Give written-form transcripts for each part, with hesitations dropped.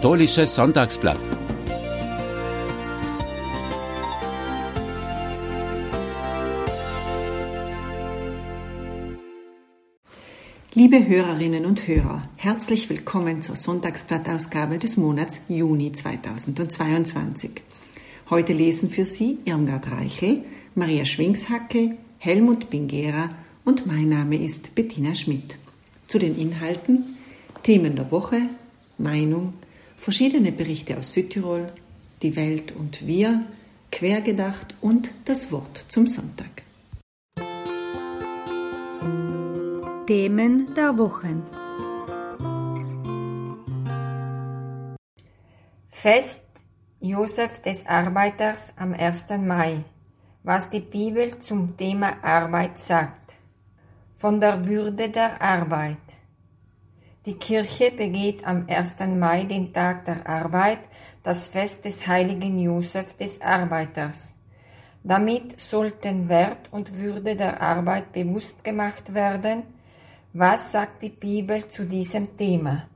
Katholisches Sonntagsblatt. Liebe Hörerinnen und Hörer, herzlich willkommen zur Sonntagsblattausgabe des Monats Juni 2022. Heute lesen für Sie Irmgard Reichel, Maria Schwingshackel, Helmut Bingera und mein Name ist Bettina Schmidt. Zu den Inhalten: Themen der Woche, Meinung, verschiedene Berichte aus Südtirol, die Welt und wir, Quergedacht und das Wort zum Sonntag. Themen der Woche. Fest Josef des Arbeiters am 1. Mai. Was die Bibel zum Thema Arbeit sagt. Von der Würde der Arbeit. Die Kirche begeht am 1. Mai, den Tag der Arbeit, das Fest des heiligen Josef des Arbeiters. Damit sollten Wert und Würde der Arbeit bewusst gemacht werden. Was sagt die Bibel zu diesem Thema?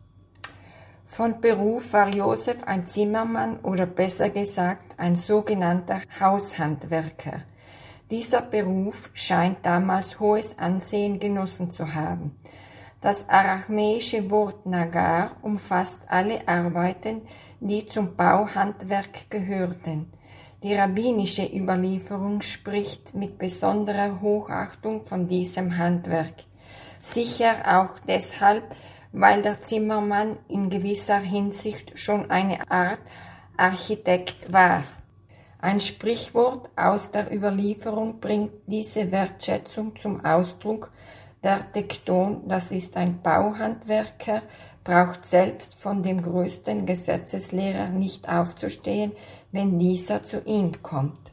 Von Beruf war Josef ein Zimmermann oder besser gesagt ein sogenannter Haushandwerker. Dieser Beruf scheint damals hohes Ansehen genossen zu haben. Das aramäische Wort Nagar umfasst alle Arbeiten, die zum Bauhandwerk gehörten. Die rabbinische Überlieferung spricht mit besonderer Hochachtung von diesem Handwerk. Sicher auch deshalb, weil der Zimmermann in gewisser Hinsicht schon eine Art Architekt war. Ein Sprichwort aus der Überlieferung bringt diese Wertschätzung zum Ausdruck. Der Tekton, das ist ein Bauhandwerker, braucht selbst von dem größten Gesetzeslehrer nicht aufzustehen, wenn dieser zu ihm kommt.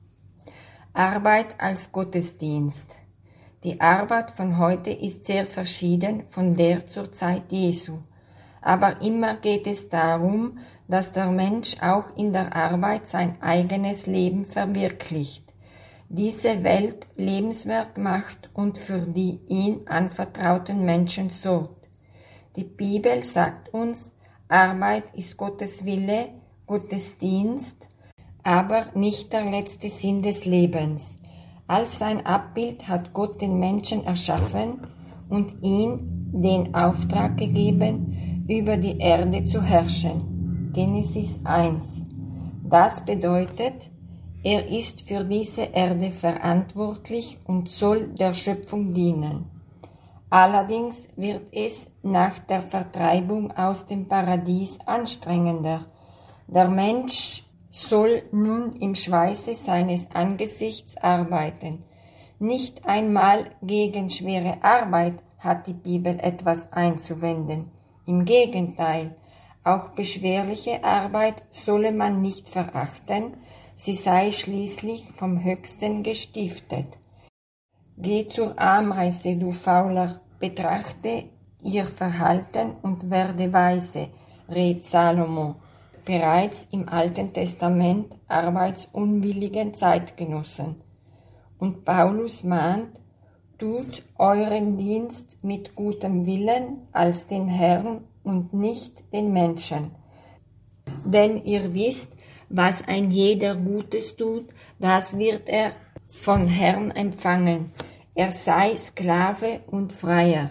Arbeit als Gottesdienst. Die Arbeit von heute ist sehr verschieden von der zur Zeit Jesu. Aber immer geht es darum, dass der Mensch auch in der Arbeit sein eigenes Leben verwirklicht, diese Welt lebenswert macht und für die ihm anvertrauten Menschen sorgt. Die Bibel sagt uns, Arbeit ist Gottes Wille, Gottes Dienst, aber nicht der letzte Sinn des Lebens. Als sein Abbild hat Gott den Menschen erschaffen und ihm den Auftrag gegeben, über die Erde zu herrschen. Genesis 1. Das bedeutet, er ist für diese Erde verantwortlich und soll der Schöpfung dienen. Allerdings wird es nach der Vertreibung aus dem Paradies anstrengender. Der Mensch soll nun im Schweiße seines Angesichts arbeiten. Nicht einmal gegen schwere Arbeit hat die Bibel etwas einzuwenden. Im Gegenteil, auch beschwerliche Arbeit solle man nicht verachten, sie sei schließlich vom Höchsten gestiftet. Geh zur Ameise, du Fauler, betrachte ihr Verhalten und werde weise, rät Salomo, bereits im Alten Testament arbeitsunwilligen Zeitgenossen. Und Paulus mahnt, tut euren Dienst mit gutem Willen als den Herrn und nicht den Menschen. Denn ihr wisst, was ein jeder Gutes tut, das wird er von Herrn empfangen. Er sei Sklave und Freier.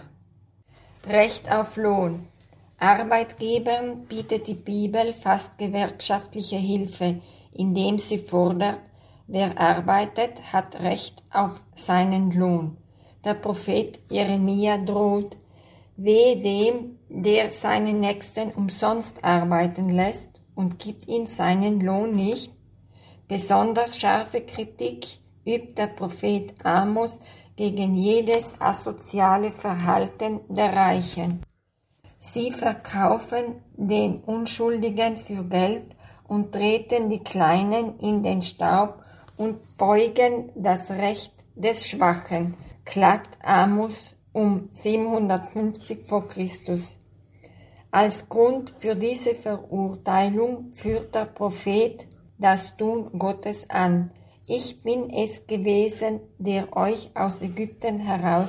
Recht auf Lohn. Arbeitgebern bietet die Bibel fast gewerkschaftliche Hilfe, indem sie fordert, wer arbeitet, hat Recht auf seinen Lohn. Der Prophet Jeremia droht, wehe dem, der seinen Nächsten umsonst arbeiten lässt und gibt ihm seinen Lohn nicht. Besonders scharfe Kritik übt der Prophet Amos gegen jedes asoziale Verhalten der Reichen. Sie verkaufen den Unschuldigen für Geld und treten die Kleinen in den Staub und beugen das Recht des Schwachen, klagt Amos um 750 vor Christus. Als Grund für diese Verurteilung führt der Prophet das Tun Gottes an. Ich bin es gewesen, der euch aus Ägypten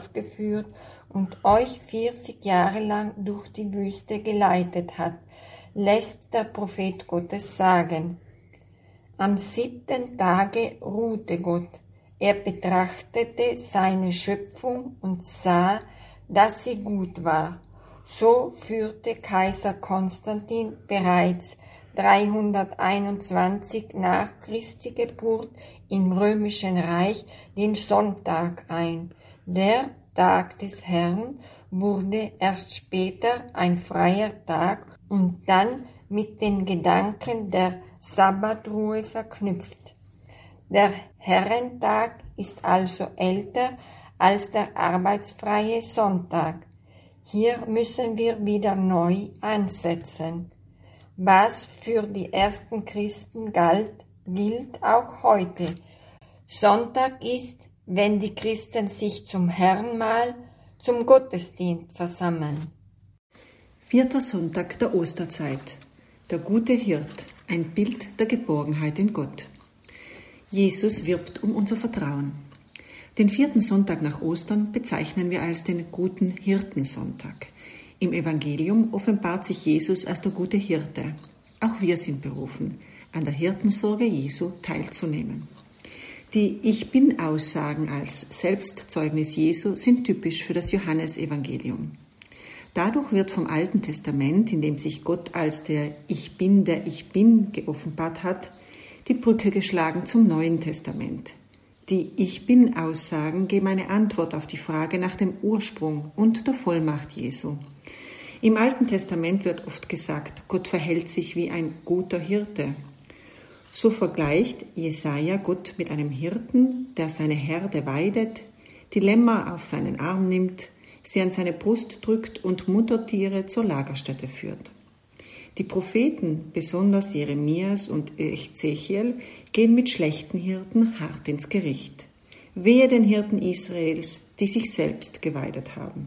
herausgeführt und euch 40 Jahre lang durch die Wüste geleitet hat. lässt der Prophet Gottes sagen: Am 7. Tage ruhte Gott. Er betrachtete seine Schöpfung und sah, dass sie gut war. So führte Kaiser Konstantin bereits 321 nach Christi Geburt im Römischen Reich den Sonntag ein. Der Tag des Herrn wurde erst später ein freier Tag und dann mit den Gedanken der Sabbatruhe verknüpft. Der Herrentag ist also älter als der arbeitsfreie Sonntag. Hier müssen wir wieder neu ansetzen. Was für die ersten Christen galt, gilt auch heute. Sonntag ist, wenn die Christen sich zum Herrenmahl, zum Gottesdienst versammeln. 4. Sonntag der Osterzeit. Der gute Hirt, ein Bild der Geborgenheit in Gott. Jesus wirbt um unser Vertrauen. Den 4. Sonntag nach Ostern bezeichnen wir als den guten Hirtensonntag. Im Evangelium offenbart sich Jesus als der gute Hirte. Auch wir sind berufen, an der Hirtensorge Jesu teilzunehmen. Die Ich-Bin-Aussagen als Selbstzeugnis Jesu sind typisch für das Johannesevangelium. Dadurch wird vom Alten Testament, in dem sich Gott als der Ich Bin geoffenbart hat, die Brücke geschlagen zum Neuen Testament. Die Ich-Bin-Aussagen geben eine Antwort auf die Frage nach dem Ursprung und der Vollmacht Jesu. Im Alten Testament wird oft gesagt, Gott verhält sich wie ein guter Hirte. So vergleicht Jesaja Gott mit einem Hirten, der seine Herde weidet, die Lämmer auf seinen Arm nimmt, sie an seine Brust drückt und Muttertiere zur Lagerstätte führt. Die Propheten, besonders Jeremias und Ezechiel, gehen mit schlechten Hirten hart ins Gericht. Wehe den Hirten Israels, die sich selbst geweidet haben.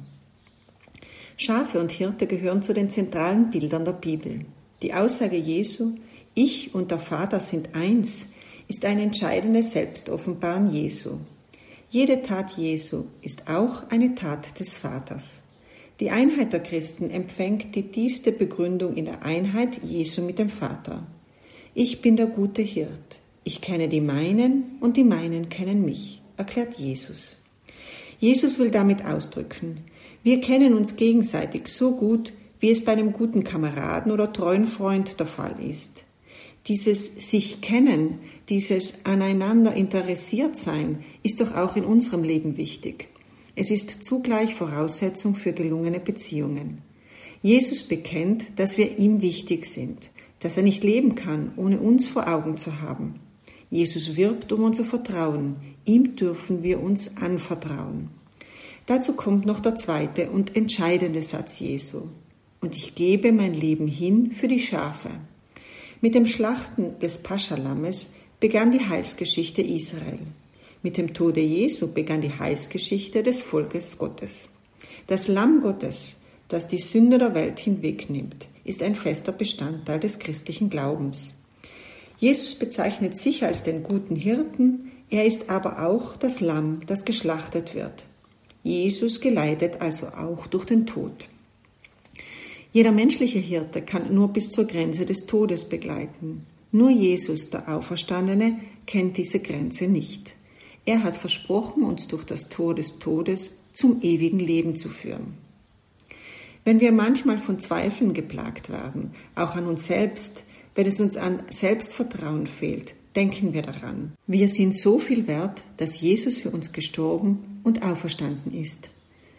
Schafe und Hirte gehören zu den zentralen Bildern der Bibel. Die Aussage Jesu, Ich und der Vater sind eins, ist ein entscheidendes Selbstoffenbaren Jesu. Jede Tat Jesu ist auch eine Tat des Vaters. Die Einheit der Christen empfängt die tiefste Begründung in der Einheit Jesu mit dem Vater. Ich bin der gute Hirt. Ich kenne die meinen und die meinen kennen mich, erklärt Jesus. Jesus will damit ausdrücken, wir kennen uns gegenseitig so gut, wie es bei einem guten Kameraden oder treuen Freund der Fall ist. Dieses sich kennen, dieses aneinander interessiert sein, ist doch auch in unserem Leben wichtig. Es ist zugleich Voraussetzung für gelungene Beziehungen. Jesus bekennt, dass wir ihm wichtig sind, dass er nicht leben kann, ohne uns vor Augen zu haben. Jesus wirbt um unser Vertrauen, ihm dürfen wir uns anvertrauen. Dazu kommt noch der zweite und entscheidende Satz Jesu. Und ich gebe mein Leben hin für die Schafe. Mit dem Schlachten des Paschalammes begann die Heilsgeschichte Israel. Mit dem Tode Jesu begann die Heilsgeschichte des Volkes Gottes. Das Lamm Gottes, das die Sünde der Welt hinwegnimmt, ist ein fester Bestandteil des christlichen Glaubens. Jesus bezeichnet sich als den guten Hirten, er ist aber auch das Lamm, das geschlachtet wird. Jesus geleitet also auch durch den Tod. Jeder menschliche Hirte kann nur bis zur Grenze des Todes begleiten. Nur Jesus, der Auferstandene, kennt diese Grenze nicht. Er hat versprochen, uns durch das Tor des Todes zum ewigen Leben zu führen. Wenn wir manchmal von Zweifeln geplagt werden, auch an uns selbst, wenn es uns an Selbstvertrauen fehlt, denken wir daran. Wir sind so viel wert, dass Jesus für uns gestorben und auferstanden ist.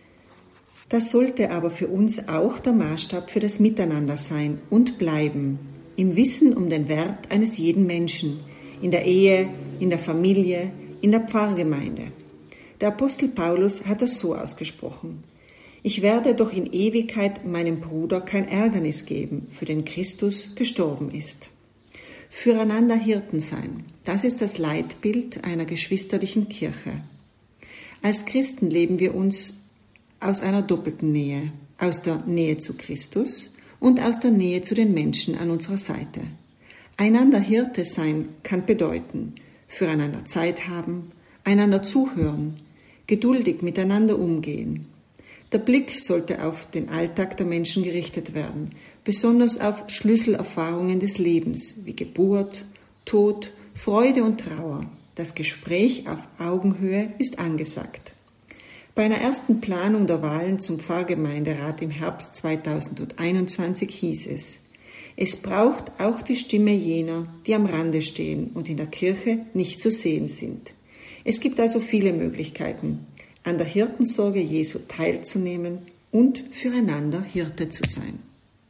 Das sollte aber für uns auch der Maßstab für das Miteinander sein und bleiben, im Wissen um den Wert eines jeden Menschen, in der Ehe, in der Familie, in der Pfarrgemeinde. Der Apostel Paulus hat das so ausgesprochen: Ich werde doch in Ewigkeit meinem Bruder kein Ärgernis geben, für den Christus gestorben ist. Füreinander Hirten sein, das ist das Leitbild einer geschwisterlichen Kirche. Als Christen leben wir uns aus einer doppelten Nähe, aus der Nähe zu Christus und aus der Nähe zu den Menschen an unserer Seite. Einander Hirte sein kann bedeuten, füreinander Zeit haben, einander zuhören, geduldig miteinander umgehen. Der Blick sollte auf den Alltag der Menschen gerichtet werden, besonders auf Schlüsselerfahrungen des Lebens wie Geburt, Tod, Freude und Trauer. Das Gespräch auf Augenhöhe ist angesagt. Bei einer ersten Planung der Wahlen zum Pfarrgemeinderat im Herbst 2021 hieß es: Es braucht auch die Stimme jener, die am Rande stehen und in der Kirche nicht zu sehen sind. Es gibt also viele Möglichkeiten, an der Hirtensorge Jesu teilzunehmen und füreinander Hirte zu sein.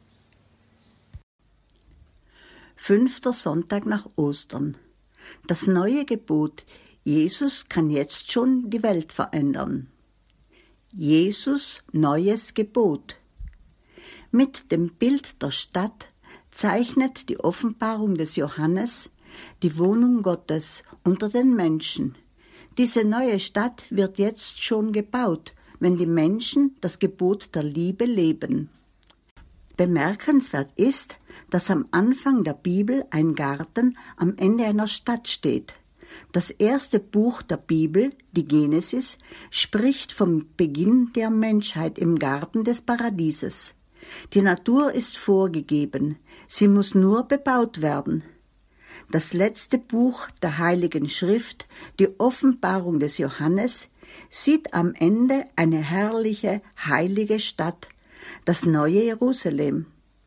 5. Sonntag nach Ostern. Das neue Gebot: Jesus kann jetzt schon die Welt verändern. Jesus neues Gebot. Mit dem Bild der Stadt zeichnet die Offenbarung des Johannes die Wohnung Gottes unter den Menschen. Diese neue Stadt wird jetzt schon gebaut, wenn die Menschen das Gebot der Liebe leben. Bemerkenswert ist, dass am Anfang der Bibel ein Garten am Ende einer Stadt steht. Das erste Buch der Bibel, die Genesis, spricht vom Beginn der Menschheit im Garten des Paradieses. Die Natur ist vorgegeben, sie muss nur bebaut werden. Das letzte Buch der Heiligen Schrift, die Offenbarung des Johannes, sieht am Ende eine herrliche, heilige Stadt, das neue Jerusalem.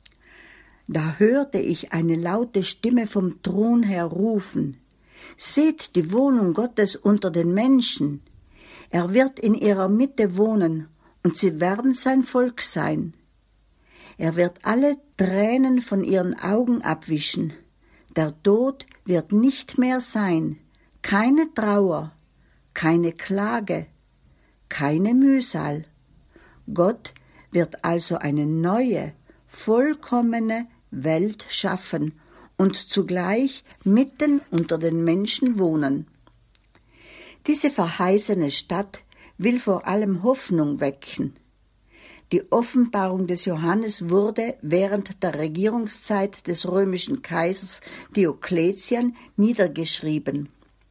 Da hörte ich eine laute Stimme vom Thron her rufen: Seht die Wohnung Gottes unter den Menschen. Er wird in ihrer Mitte wohnen, und sie werden sein Volk sein. Er wird alle Tränen von ihren Augen abwischen. Der Tod wird nicht mehr sein, keine Trauer, keine Klage, keine Mühsal. Gott wird also eine neue, vollkommene Welt schaffen und zugleich mitten unter den Menschen wohnen. Diese verheißene Stadt will vor allem Hoffnung wecken. Die Offenbarung des Johannes wurde während der Regierungszeit des römischen Kaisers Diokletian niedergeschrieben.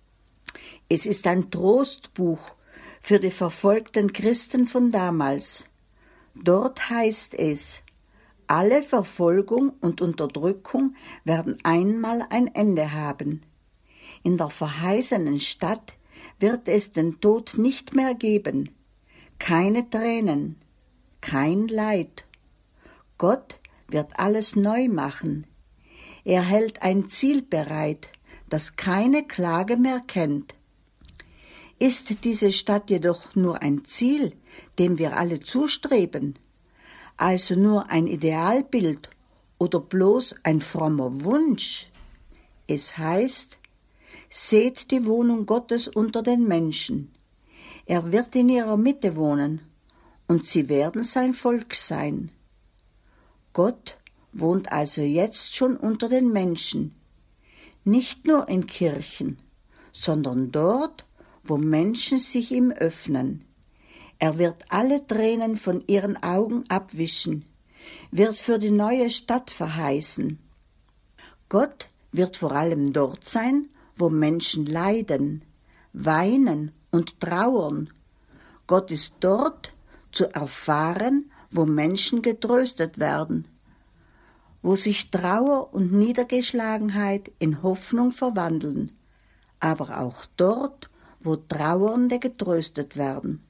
Es ist ein Trostbuch für die verfolgten Christen von damals. Dort heißt es: Alle Verfolgung und Unterdrückung werden einmal ein Ende haben. In der verheißenen Stadt wird es den Tod nicht mehr geben, keine Tränen, kein Leid. Gott wird alles neu machen. Er hält ein Ziel bereit, das keine Klage mehr kennt. Ist diese Stadt jedoch nur ein Ziel, dem wir alle zustreben, also nur ein Idealbild oder bloß ein frommer Wunsch? Es heißt: Seht die Wohnung Gottes unter den Menschen. Er wird in ihrer Mitte wohnen, und sie werden sein Volk sein. Gott wohnt also jetzt schon unter den Menschen, nicht nur in Kirchen, sondern dort, wo Menschen sich ihm öffnen. Er wird alle Tränen von ihren Augen abwischen, wird für die neue Stadt verheißen. Gott wird vor allem dort sein, wo Menschen leiden, weinen und trauern. Gott ist dort, zu erfahren, wo Menschen getröstet werden, wo sich Trauer und Niedergeschlagenheit in Hoffnung verwandeln, aber auch dort, wo Trauernde getröstet werden.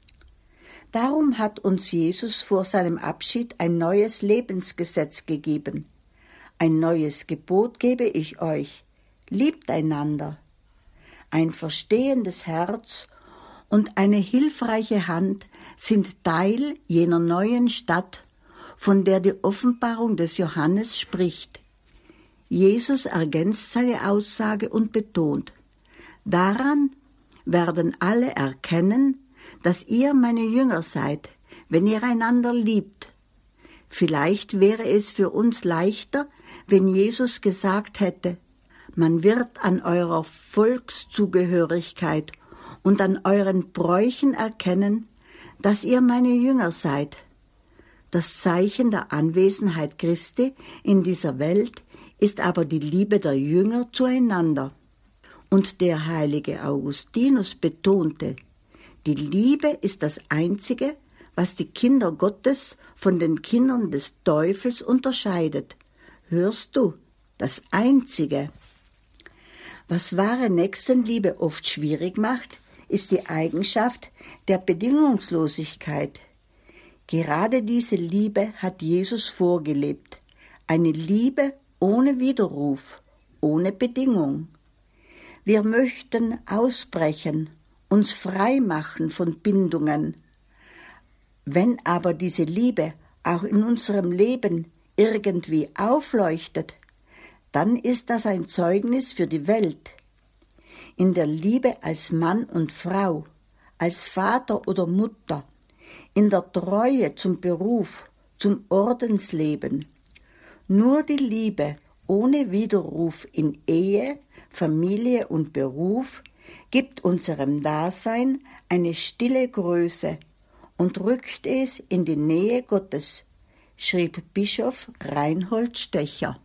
Darum hat uns Jesus vor seinem Abschied ein neues Lebensgesetz gegeben. Ein neues Gebot gebe ich euch: Liebt einander. Ein verstehendes Herz und eine hilfreiche Hand sind Teil jener neuen Stadt, von der die Offenbarung des Johannes spricht. Jesus ergänzt seine Aussage und betont: Daran werden alle erkennen, dass ihr meine Jünger seid, wenn ihr einander liebt. Vielleicht wäre es für uns leichter, wenn Jesus gesagt hätte: Man wird an eurer Volkszugehörigkeit und an euren Bräuchen erkennen, dass ihr meine Jünger seid. Das Zeichen der Anwesenheit Christi in dieser Welt ist aber die Liebe der Jünger zueinander. Und der heilige Augustinus betonte: Die Liebe ist das Einzige, was die Kinder Gottes von den Kindern des Teufels unterscheidet. Hörst du? Das Einzige. Was wahre Nächstenliebe oft schwierig macht, ist die Eigenschaft der Bedingungslosigkeit. Gerade diese Liebe hat Jesus vorgelebt. Eine Liebe ohne Widerruf, ohne Bedingung. Wir möchten ausbrechen, uns frei machen von Bindungen. Wenn aber diese Liebe auch in unserem Leben irgendwie aufleuchtet, dann ist das ein Zeugnis für die Welt. In der Liebe als Mann und Frau, als Vater oder Mutter, in der Treue zum Beruf, zum Ordensleben. Nur die Liebe ohne Widerruf in Ehe, Familie und Beruf gibt unserem Dasein eine stille Größe und rückt es in die Nähe Gottes, schrieb Bischof Reinhold Stöcher.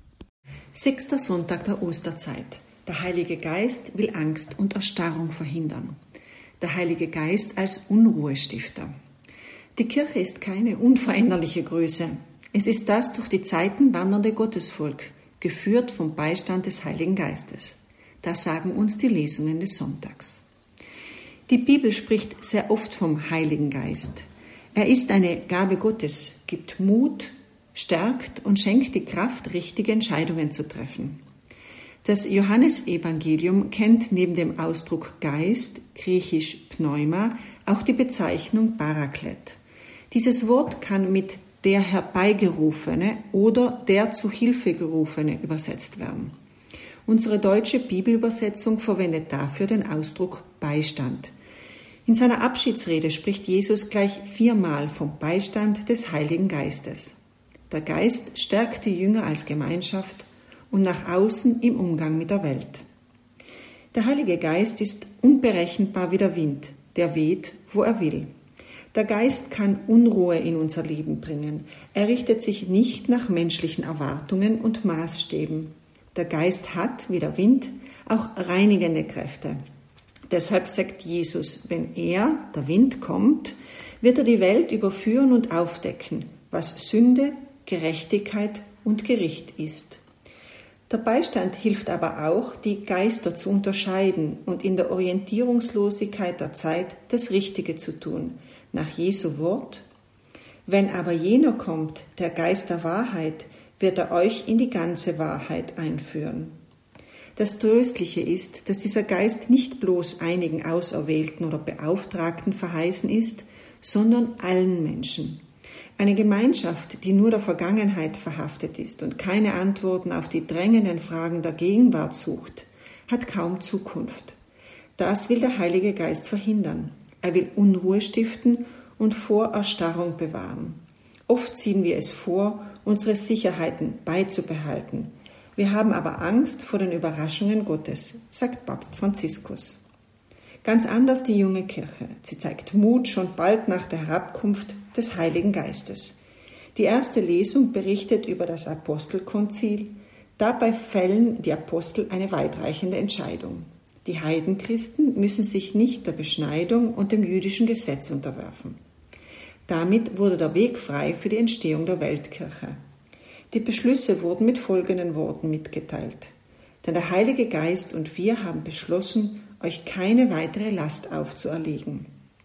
6. Sonntag der Osterzeit. Der Heilige Geist will Angst und Erstarrung verhindern. Der Heilige Geist als Unruhestifter. Die Kirche ist keine unveränderliche Größe. Es ist das durch die Zeiten wandernde Gottesvolk, geführt vom Beistand des Heiligen Geistes. Das sagen uns die Lesungen des Sonntags. Die Bibel spricht sehr oft vom Heiligen Geist. Er ist eine Gabe Gottes, gibt Mut, stärkt und schenkt die Kraft, richtige Entscheidungen zu treffen. Das Johannesevangelium kennt neben dem Ausdruck Geist, griechisch Pneuma, auch die Bezeichnung Paraklet. Dieses Wort kann mit der Herbeigerufene oder der zu Hilfe gerufene übersetzt werden. Unsere deutsche Bibelübersetzung verwendet dafür den Ausdruck Beistand. In seiner Abschiedsrede spricht Jesus gleich 4-mal vom Beistand des Heiligen Geistes. Der Geist stärkt die Jünger als Gemeinschaft und nach außen im Umgang mit der Welt. Der Heilige Geist ist unberechenbar wie der Wind, der weht, wo er will. Der Geist kann Unruhe in unser Leben bringen. Er richtet sich nicht nach menschlichen Erwartungen und Maßstäben. Der Geist hat, wie der Wind, auch reinigende Kräfte. Deshalb sagt Jesus, wenn er, der Wind, kommt, wird er die Welt überführen und aufdecken, was Sünde, Gerechtigkeit und Gericht ist. Der Beistand hilft aber auch, die Geister zu unterscheiden und in der Orientierungslosigkeit der Zeit das Richtige zu tun, nach Jesu Wort. Wenn aber jener kommt, der Geist der Wahrheit, wird er euch in die ganze Wahrheit einführen. Das Tröstliche ist, dass dieser Geist nicht bloß einigen Auserwählten oder Beauftragten verheißen ist, sondern allen Menschen. Eine Gemeinschaft, die nur der Vergangenheit verhaftet ist und keine Antworten auf die drängenden Fragen der Gegenwart sucht, hat kaum Zukunft. Das will der Heilige Geist verhindern. Er will Unruhe stiften und vor Erstarrung bewahren. Oft ziehen wir es vor, unsere Sicherheiten beizubehalten. Wir haben aber Angst vor den Überraschungen Gottes, sagt Papst Franziskus. Ganz anders die junge Kirche. Sie zeigt Mut schon bald nach der Herabkunft des Heiligen Geistes. Die erste Lesung berichtet über das Apostelkonzil. Dabei fällen die Apostel eine weitreichende Entscheidung. Die Heidenchristen müssen sich nicht der Beschneidung und dem jüdischen Gesetz unterwerfen. Damit wurde der Weg frei für die Entstehung der Weltkirche. Die Beschlüsse wurden mit folgenden Worten mitgeteilt. Denn der Heilige Geist und wir haben beschlossen, euch keine weitere Last aufzuerlegen.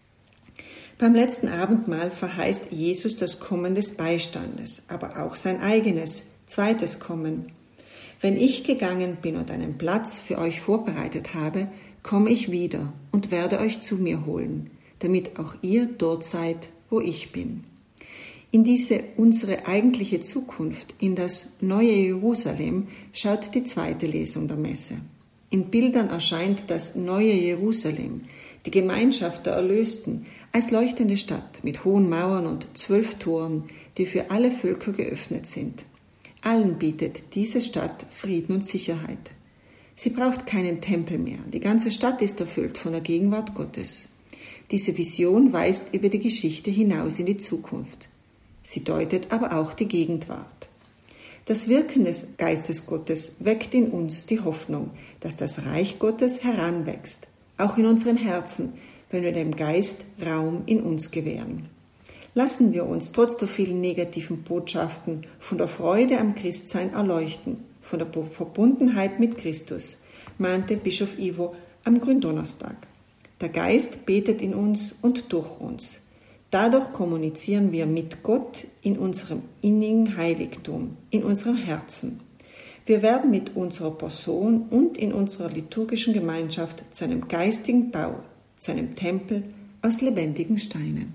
Beim letzten Abendmahl verheißt Jesus das Kommen des Beistandes, aber auch sein eigenes, zweites Kommen. Wenn ich gegangen bin und einen Platz für euch vorbereitet habe, komme ich wieder und werde euch zu mir holen, damit auch ihr dort seid, wo ich bin. In diese unsere eigentliche Zukunft, in das neue Jerusalem, schaut die zweite Lesung der Messe. In Bildern erscheint das neue Jerusalem, die Gemeinschaft der Erlösten, als leuchtende Stadt mit hohen Mauern und 12 Toren, die für alle Völker geöffnet sind. Allen bietet diese Stadt Frieden und Sicherheit. Sie braucht keinen Tempel mehr. Die ganze Stadt ist erfüllt von der Gegenwart Gottes. Diese Vision weist über die Geschichte hinaus in die Zukunft. Sie deutet aber auch die Gegenwart. Das Wirken des Geistes Gottes weckt in uns die Hoffnung, dass das Reich Gottes heranwächst, auch in unseren Herzen, wenn wir dem Geist Raum in uns gewähren. Lassen wir uns trotz der vielen negativen Botschaften von der Freude am Christsein erleuchten, von der Verbundenheit mit Christus, mahnte Bischof Ivo am Gründonnerstag. Der Geist betet in uns und durch uns. Dadurch kommunizieren wir mit Gott in unserem innigen Heiligtum, in unserem Herzen. Wir werden mit unserer Person und in unserer liturgischen Gemeinschaft zu einem geistigen Bau, zu einem Tempel aus lebendigen Steinen.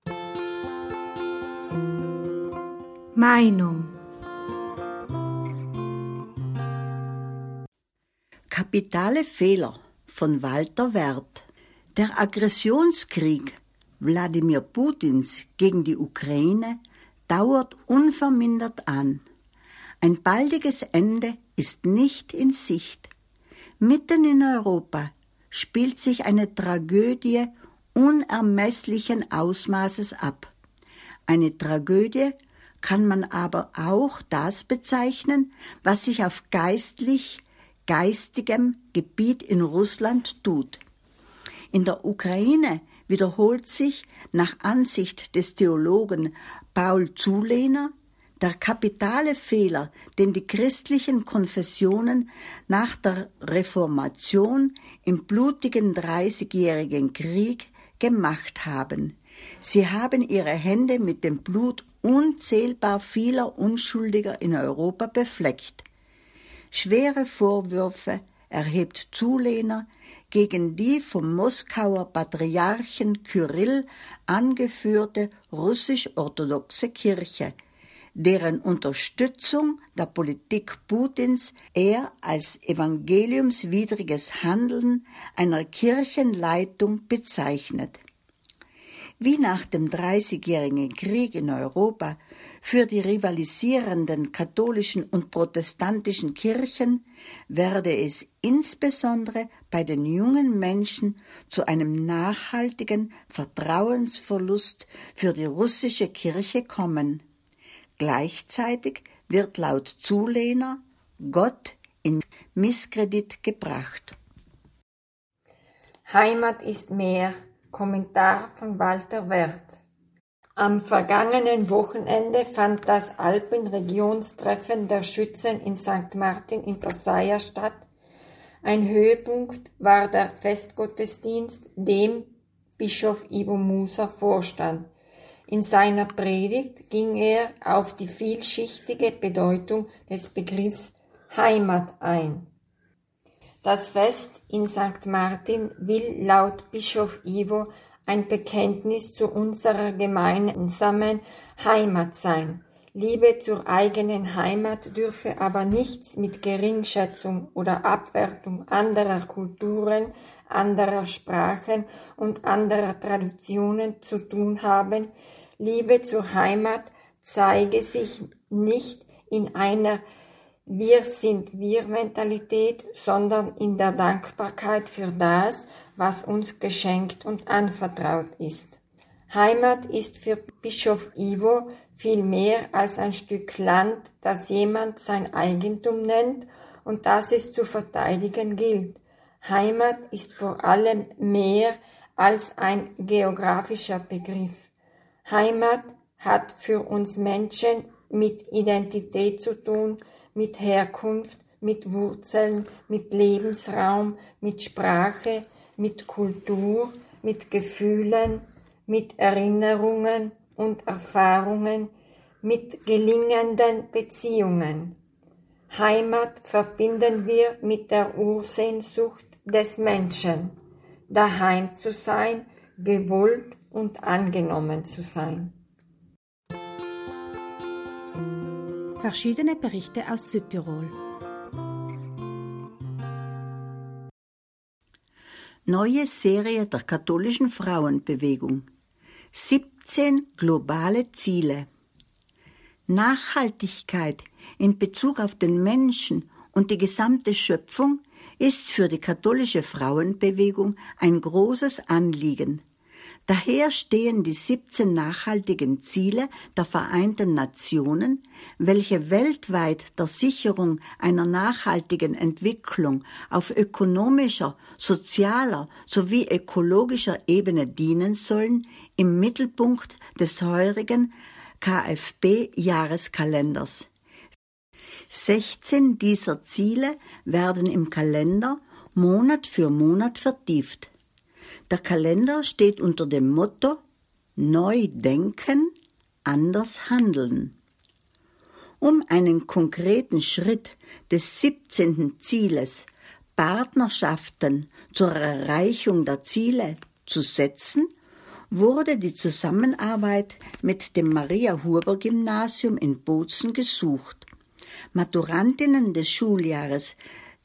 Meinung. Kapitale Fehler von Walter Werth. Der Aggressionskrieg Wladimir Putins gegen die Ukraine dauert unvermindert an. Ein baldiges Ende ist nicht in Sicht. Mitten in Europa spielt sich eine Tragödie unermesslichen Ausmaßes ab. Eine Tragödie kann man aber auch das bezeichnen, was sich auf geistigem Gebiet in Russland tut. In der Ukraine wiederholt sich nach Ansicht des Theologen Paul Zulehner der kapitale Fehler, den die christlichen Konfessionen nach der Reformation im blutigen 30-jährigen Krieg gemacht haben. Sie haben ihre Hände mit dem Blut unzählbar vieler Unschuldiger in Europa befleckt. Schwere Vorwürfe erhebt Zulehner gegen die vom Moskauer Patriarchen Kyrill angeführte russisch-orthodoxe Kirche, deren Unterstützung der Politik Putins er als evangeliumswidriges Handeln einer Kirchenleitung bezeichnet. Wie nach dem 30-jährigen Krieg in Europa für die rivalisierenden katholischen und protestantischen Kirchen werde es insbesondere bei den jungen Menschen zu einem nachhaltigen Vertrauensverlust für die russische Kirche kommen. Gleichzeitig wird laut Zulehner Gott in Misskredit gebracht. Heimat ist mehr. Kommentar von Walter Werth. Am vergangenen Wochenende fand das Alpenregionstreffen der Schützen in St. Martin in Passaia statt. Ein Höhepunkt war der Festgottesdienst, dem Bischof Ivo Musa vorstand. In seiner Predigt ging er auf die vielschichtige Bedeutung des Begriffs Heimat ein. Das Fest in St. Martin will laut Bischof Ivo ein Bekenntnis zu unserer gemeinsamen Heimat sein. Liebe zur eigenen Heimat dürfe aber nichts mit Geringschätzung oder Abwertung anderer Kulturen, anderer Sprachen und anderer Traditionen zu tun haben. Liebe zur Heimat zeige sich nicht in einer Wir-sind-wir-Mentalität, sondern in der Dankbarkeit für das, was uns geschenkt und anvertraut ist. Heimat ist für Bischof Ivo viel mehr als ein Stück Land, das jemand sein Eigentum nennt und das es zu verteidigen gilt. Heimat ist vor allem mehr als ein geografischer Begriff. Heimat hat für uns Menschen mit Identität zu tun, mit Herkunft, mit Wurzeln, mit Lebensraum, mit Sprache, mit Kultur, mit Gefühlen, mit Erinnerungen und Erfahrungen, mit gelingenden Beziehungen. Heimat verbinden wir mit der Ursehnsucht des Menschen, daheim zu sein, gewollt und angenommen zu sein. Verschiedene Berichte aus Südtirol. Neue Serie der katholischen Frauenbewegung. 17 globale Ziele. Nachhaltigkeit in Bezug auf den Menschen und die gesamte Schöpfung ist für die katholische Frauenbewegung ein großes Anliegen. Daher stehen die 17 nachhaltigen Ziele der Vereinten Nationen, welche weltweit der Sicherung einer nachhaltigen Entwicklung auf ökonomischer, sozialer sowie ökologischer Ebene dienen sollen, im Mittelpunkt des heurigen KFB-Jahreskalenders. 16 dieser Ziele werden im Kalender Monat für Monat vertieft. Der Kalender steht unter dem Motto Neu denken, anders handeln. Um einen konkreten Schritt des 17. Zieles Partnerschaften zur Erreichung der Ziele zu setzen, wurde die Zusammenarbeit mit dem Maria-Huber-Gymnasium in Bozen gesucht. Maturantinnen des Schuljahres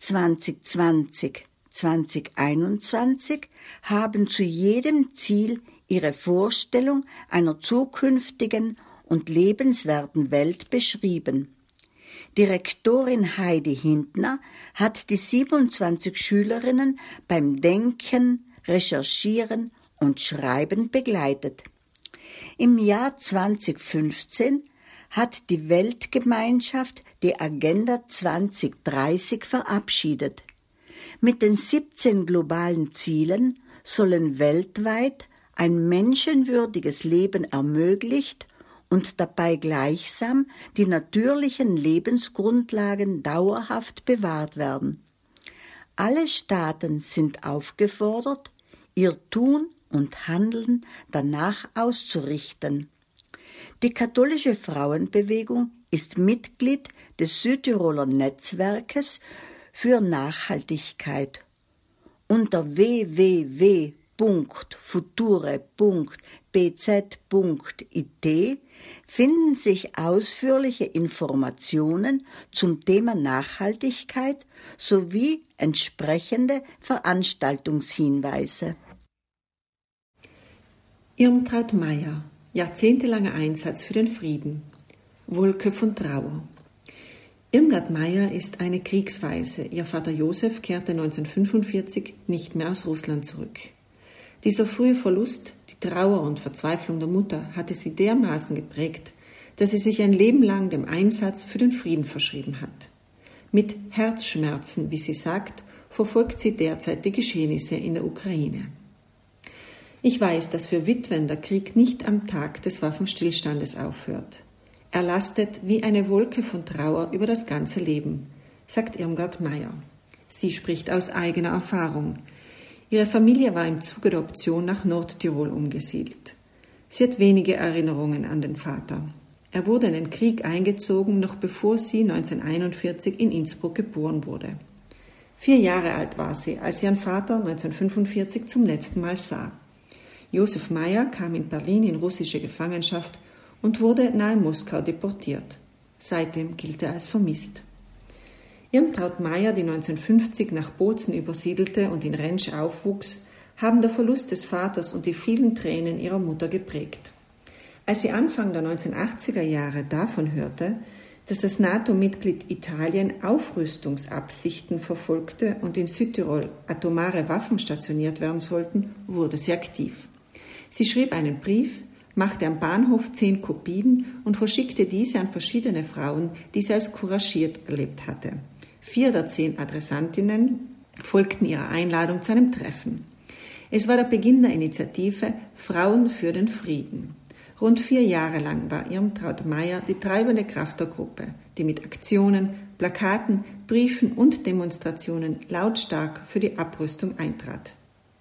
2020/2021 haben zu jedem Ziel ihre Vorstellung einer zukünftigen und lebenswerten Welt beschrieben. Direktorin Heidi Hintner hat die 27 Schülerinnen beim Denken, Recherchieren und Schreiben begleitet. Im Jahr 2015 hat die Weltgemeinschaft die Agenda 2030 verabschiedet. Mit den 17 globalen Zielen sollen weltweit ein menschenwürdiges Leben ermöglicht und dabei gleichsam die natürlichen Lebensgrundlagen dauerhaft bewahrt werden. Alle Staaten sind aufgefordert, ihr Tun und Handeln danach auszurichten. Die katholische Frauenbewegung ist Mitglied des Südtiroler Netzwerkes für Nachhaltigkeit. Unter www.future.bz.it finden sich ausführliche Informationen zum Thema Nachhaltigkeit sowie entsprechende Veranstaltungshinweise. Irmtraut Meyer, jahrzehntelanger Einsatz für den Frieden. Wolke von Trauer. Irmgard Meyer ist eine Kriegswaise. Ihr Vater Josef kehrte 1945 nicht mehr aus Russland zurück. Dieser frühe Verlust, die Trauer und Verzweiflung der Mutter hatte sie dermaßen geprägt, dass sie sich ein Leben lang dem Einsatz für den Frieden verschrieben hat. Mit Herzschmerzen, wie sie sagt, verfolgt sie derzeit die Geschehnisse in der Ukraine. Ich weiß, dass für Witwen der Krieg nicht am Tag des Waffenstillstandes aufhört. Er lastet wie eine Wolke von Trauer über das ganze Leben, sagt Irmgard Meyer. Sie spricht aus eigener Erfahrung. Ihre Familie war im Zuge der Option nach Nordtirol umgesiedelt. Sie hat wenige Erinnerungen an den Vater. Er wurde in den Krieg eingezogen, noch bevor sie 1941 in Innsbruck geboren wurde. 4 Jahre alt war sie, als sie ihren Vater 1945 zum letzten Mal sah. Josef Meyer kam in Berlin in russische Gefangenschaft und wurde nahe Moskau deportiert. Seitdem gilt er als vermisst. Irmtraut Meyer, die 1950 nach Bozen übersiedelte und in Rentsch aufwuchs, haben der Verlust des Vaters und die vielen Tränen ihrer Mutter geprägt. Als sie Anfang der 1980er Jahre davon hörte, dass das NATO-Mitglied Italien Aufrüstungsabsichten verfolgte und in Südtirol atomare Waffen stationiert werden sollten, wurde sie aktiv. Sie schrieb einen Brief, machte am Bahnhof 10 Kopien und verschickte diese an verschiedene Frauen, die sie als couragiert erlebt hatte. 4 der 10 Adressantinnen folgten ihrer Einladung zu einem Treffen. Es war der Beginn der Initiative Frauen für den Frieden. Rund 4 Jahre lang war Irmtraut Meyer die treibende Kraft der Gruppe, die mit Aktionen, Plakaten, Briefen und Demonstrationen lautstark für die Abrüstung eintrat.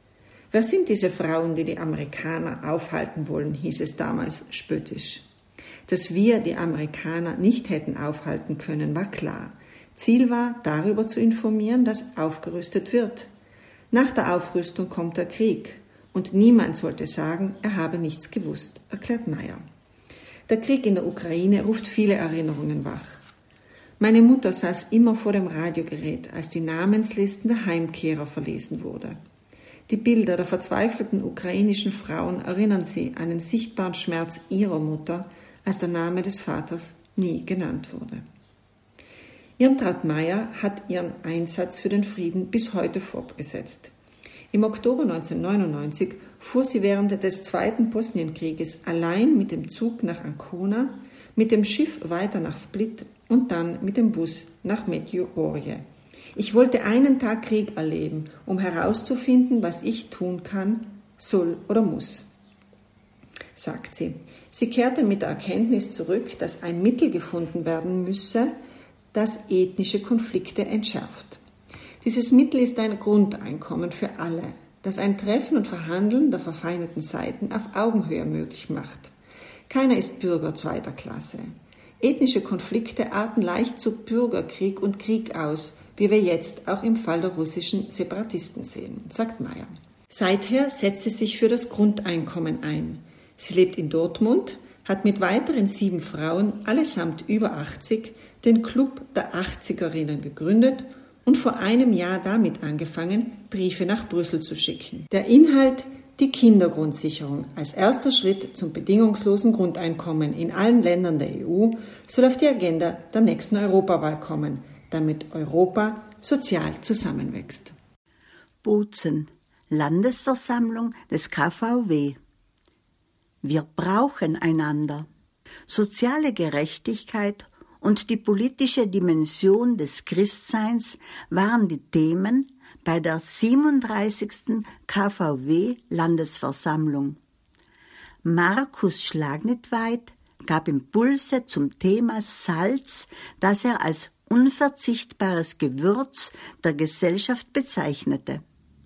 Wer sind diese Frauen, die die Amerikaner aufhalten wollen, hieß es damals spöttisch. Dass wir die Amerikaner nicht hätten aufhalten können, war klar. Ziel war, darüber zu informieren, dass aufgerüstet wird. Nach der Aufrüstung kommt der Krieg und niemand sollte sagen, er habe nichts gewusst, erklärt Meyer. Der Krieg in der Ukraine ruft viele Erinnerungen wach. Meine Mutter saß immer vor dem Radiogerät, als die Namenslisten der Heimkehrer verlesen wurde. Die Bilder der verzweifelten ukrainischen Frauen erinnern sie an den sichtbaren Schmerz ihrer Mutter, als der Name des Vaters nie genannt wurde. Irmtraut Meyer hat ihren Einsatz für den Frieden bis heute fortgesetzt. Im Oktober 1999 fuhr sie während des Zweiten Bosnienkrieges allein mit dem Zug nach Ancona, mit dem Schiff weiter nach Split und dann mit dem Bus nach Medjugorje. Ich wollte einen Tag Krieg erleben, um herauszufinden, was ich tun kann, soll oder muss, sagt sie. Sie kehrte mit der Erkenntnis zurück, dass ein Mittel gefunden werden müsse, das ethnische Konflikte entschärft. Dieses Mittel ist ein Grundeinkommen für alle, das ein Treffen und Verhandeln der verfeindeten Seiten auf Augenhöhe möglich macht. Keiner ist Bürger zweiter Klasse. Ethnische Konflikte arten leicht zu Bürgerkrieg und Krieg aus, wie wir jetzt auch im Fall der russischen Separatisten sehen, sagt Meyer. Seither setzt sie sich für das Grundeinkommen ein. Sie lebt in Dortmund, hat mit weiteren 7 Frauen, allesamt über 80, den Club der 80erinnen gegründet und vor einem Jahr damit angefangen, Briefe nach Brüssel zu schicken. Der Inhalt: die Kindergrundsicherung als erster Schritt zum bedingungslosen Grundeinkommen in allen Ländern der EU soll auf die Agenda der nächsten Europawahl kommen, damit Europa sozial zusammenwächst. Bozen, Landesversammlung des KVW. Wir brauchen einander. Soziale Gerechtigkeit und die politische Dimension des Christseins waren die Themen bei der 37. KVW-Landesversammlung. Markus Schlagnitweit gab Impulse zum Thema Salz, das er als unverzichtbares Gewürz der Gesellschaft bezeichnete.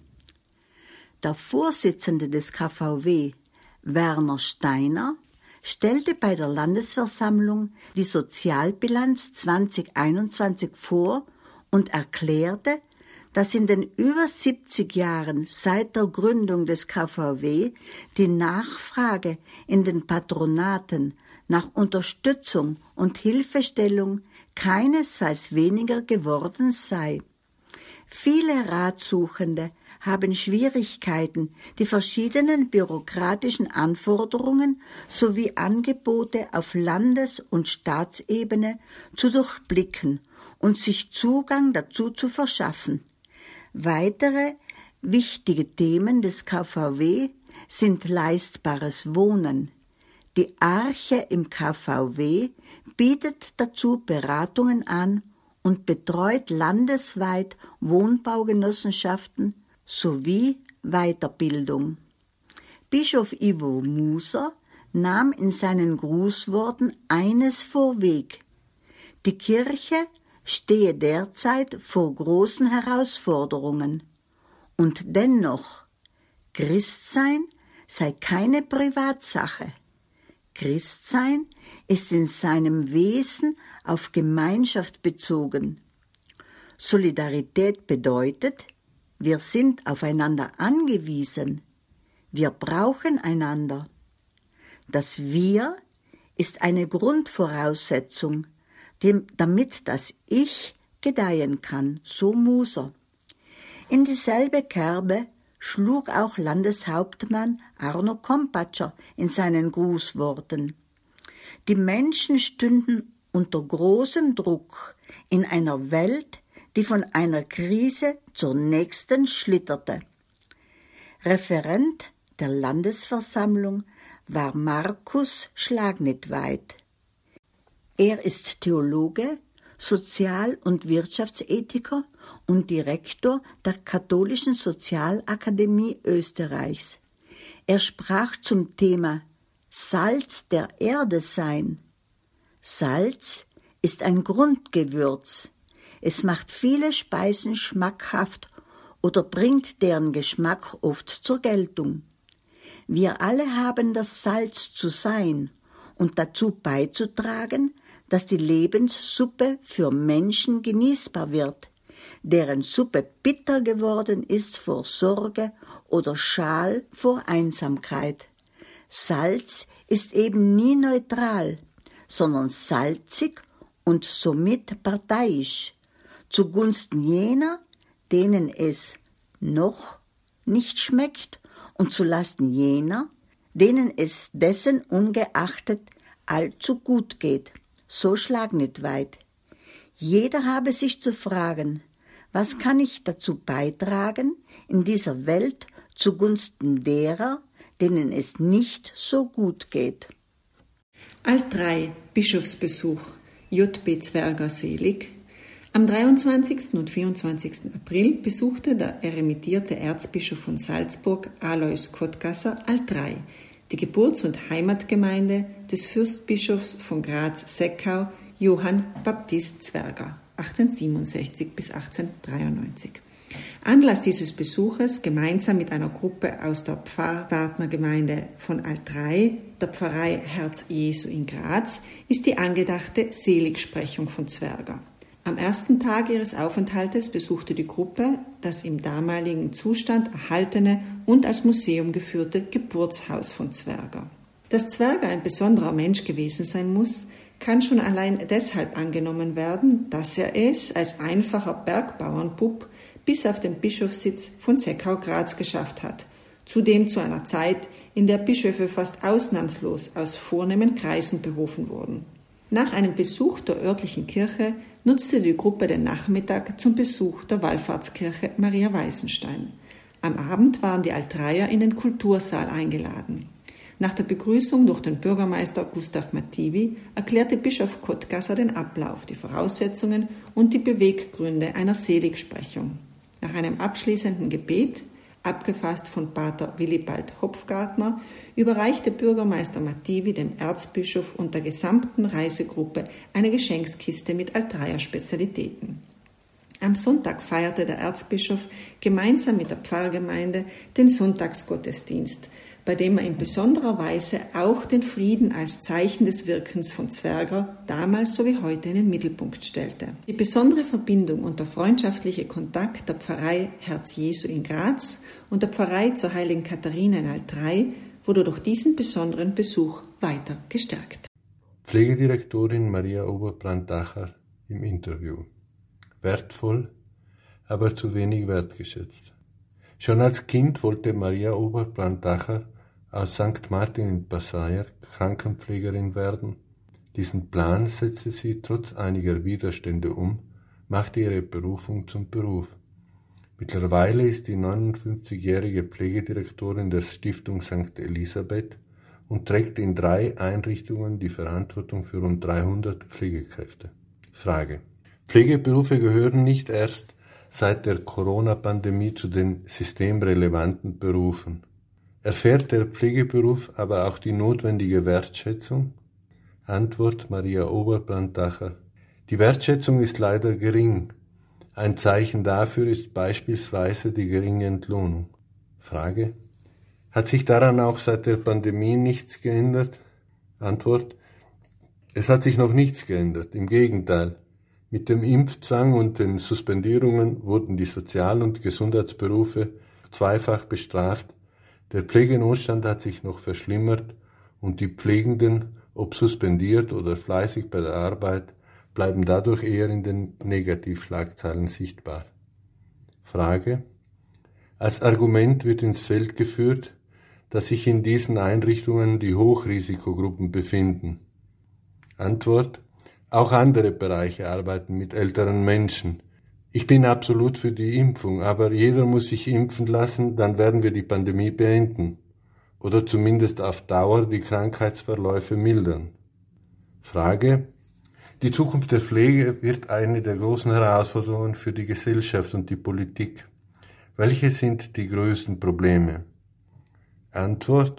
Der Vorsitzende des KVW, Werner Steiner, stellte bei der Landesversammlung die Sozialbilanz 2021 vor und erklärte, dass in den über 70 Jahren seit der Gründung des KVW die Nachfrage in den Patronaten nach Unterstützung und Hilfestellung keinesfalls weniger geworden sei. Viele Ratsuchende haben Schwierigkeiten, die verschiedenen bürokratischen Anforderungen sowie Angebote auf Landes- und Staatsebene zu durchblicken und sich Zugang dazu zu verschaffen. Weitere wichtige Themen des KVW sind leistbares Wohnen. Die Arche im KVW bietet dazu Beratungen an und betreut landesweit Wohnbaugenossenschaften sowie Weiterbildung. Bischof Ivo Muser nahm in seinen Grußworten eines vorweg: Die Kirche stehe derzeit vor großen Herausforderungen. Und dennoch, Christsein sei keine Privatsache. Christsein ist in seinem Wesen auf Gemeinschaft bezogen. Solidarität bedeutet, wir sind aufeinander angewiesen. Wir brauchen einander. Das Wir ist eine Grundvoraussetzung, damit das Ich gedeihen kann, so Muser. In dieselbe Kerbe schlug auch Landeshauptmann Arno Kompatscher in seinen Grußworten. Die Menschen stünden unter großem Druck in einer Welt, die von einer Krise zur nächsten schlitterte. Referent der Landesversammlung war Markus Schlagnitweit. Er ist Theologe, Sozial- und Wirtschaftsethiker und Direktor der Katholischen Sozialakademie Österreichs. Er sprach zum Thema Salz der Erde sein. Salz ist ein Grundgewürz. Es macht viele Speisen schmackhaft oder bringt deren Geschmack oft zur Geltung. Wir alle haben das Salz zu sein und dazu beizutragen, dass die Lebenssuppe für Menschen genießbar wird, deren Suppe bitter geworden ist vor Sorge oder schal vor Einsamkeit. Salz ist eben nie neutral, sondern salzig und somit parteiisch, zugunsten jener, denen es noch nicht schmeckt, und zulasten jener, denen es dessen ungeachtet allzu gut geht. So Schlagnitweit. Jeder habe sich zu fragen, Was kann ich dazu beitragen in dieser Welt zugunsten derer, denen es nicht so gut geht? Alt 3 Bischofsbesuch J.B. Zwerger selig. Am 23. und 24. April besuchte der emeritierte Erzbischof von Salzburg Alois Kottgasser Alt 3, die Geburts- und Heimatgemeinde des Fürstbischofs von Graz-Seckau Johann Baptist Zwerger 1867 bis 1893. Anlass dieses Besuches, gemeinsam mit einer Gruppe aus der Pfarrpartnergemeinde von Alt 3, der Pfarrei Herz Jesu in Graz, ist die angedachte Seligsprechung von Zwerger. Am ersten Tag ihres Aufenthaltes besuchte die Gruppe das im damaligen Zustand erhaltene und als Museum geführte Geburtshaus von Zwerger. Dass Zwerger ein besonderer Mensch gewesen sein muss, kann schon allein deshalb angenommen werden, dass er es als einfacher Bergbauernbub bis auf den Bischofssitz von Seckau-Graz geschafft hat, zudem zu einer Zeit, in der Bischöfe fast ausnahmslos aus vornehmen Kreisen berufen wurden. Nach einem Besuch der örtlichen Kirche nutzte die Gruppe den Nachmittag zum Besuch der Wallfahrtskirche Maria Weißenstein. Am Abend waren die Altreier in den Kultursaal eingeladen. Nach der Begrüßung durch den Bürgermeister Gustav Mativi erklärte Bischof Kottgasser den Ablauf, die Voraussetzungen und die Beweggründe einer Seligsprechung. Nach einem abschließenden Gebet, abgefasst von Pater Willibald Hopfgartner, überreichte Bürgermeister Mativi dem Erzbischof und der gesamten Reisegruppe eine Geschenkskiste mit Altreier-Spezialitäten. Am Sonntag feierte der Erzbischof gemeinsam mit der Pfarrgemeinde den Sonntagsgottesdienst, bei dem er in besonderer Weise auch den Frieden als Zeichen des Wirkens von Zwerger damals sowie heute in den Mittelpunkt stellte. Die besondere Verbindung und der freundschaftliche Kontakt der Pfarrei Herz Jesu in Graz und der Pfarrei zur Heiligen Katharina in Alt 3 wurde durch diesen besonderen Besuch weiter gestärkt. Pflegedirektorin Maria Oberbrand-Dacher im Interview. Wertvoll, aber zu wenig wertgeschätzt. Schon als Kind wollte Maria Oberbrand-Dacher aus St. Martin in Passaier Krankenpflegerin werden. Diesen Plan setzte sie trotz einiger Widerstände um, machte ihre Berufung zum Beruf. Mittlerweile ist die 59-jährige Pflegedirektorin der Stiftung St. Elisabeth und trägt in 3 Einrichtungen die Verantwortung für rund 300 Pflegekräfte. Frage: Pflegeberufe gehören nicht erst seit der Corona-Pandemie zu den systemrelevanten Berufen. Erfährt der Pflegeberuf aber auch die notwendige Wertschätzung? Antwort Maria Oberbrand-Dacher: Die Wertschätzung ist leider gering. Ein Zeichen dafür ist beispielsweise die geringe Entlohnung. Frage: Hat sich daran auch seit der Pandemie nichts geändert? Antwort: Es hat sich noch nichts geändert, im Gegenteil. Mit dem Impfzwang und den Suspendierungen wurden die Sozial- und Gesundheitsberufe zweifach bestraft. Der Pflegenotstand hat sich noch verschlimmert und die Pflegenden, ob suspendiert oder fleißig bei der Arbeit, bleiben dadurch eher in den Negativschlagzeilen sichtbar. Frage: Als Argument wird ins Feld geführt, dass sich in diesen Einrichtungen die Hochrisikogruppen befinden. Antwort: Auch andere Bereiche arbeiten mit älteren Menschen. Ich bin absolut für die Impfung, aber jeder muss sich impfen lassen, dann werden wir die Pandemie beenden. Oder zumindest auf Dauer die Krankheitsverläufe mildern. Frage: Die Zukunft der Pflege wird eine der großen Herausforderungen für die Gesellschaft und die Politik. Welche sind die größten Probleme? Antwort: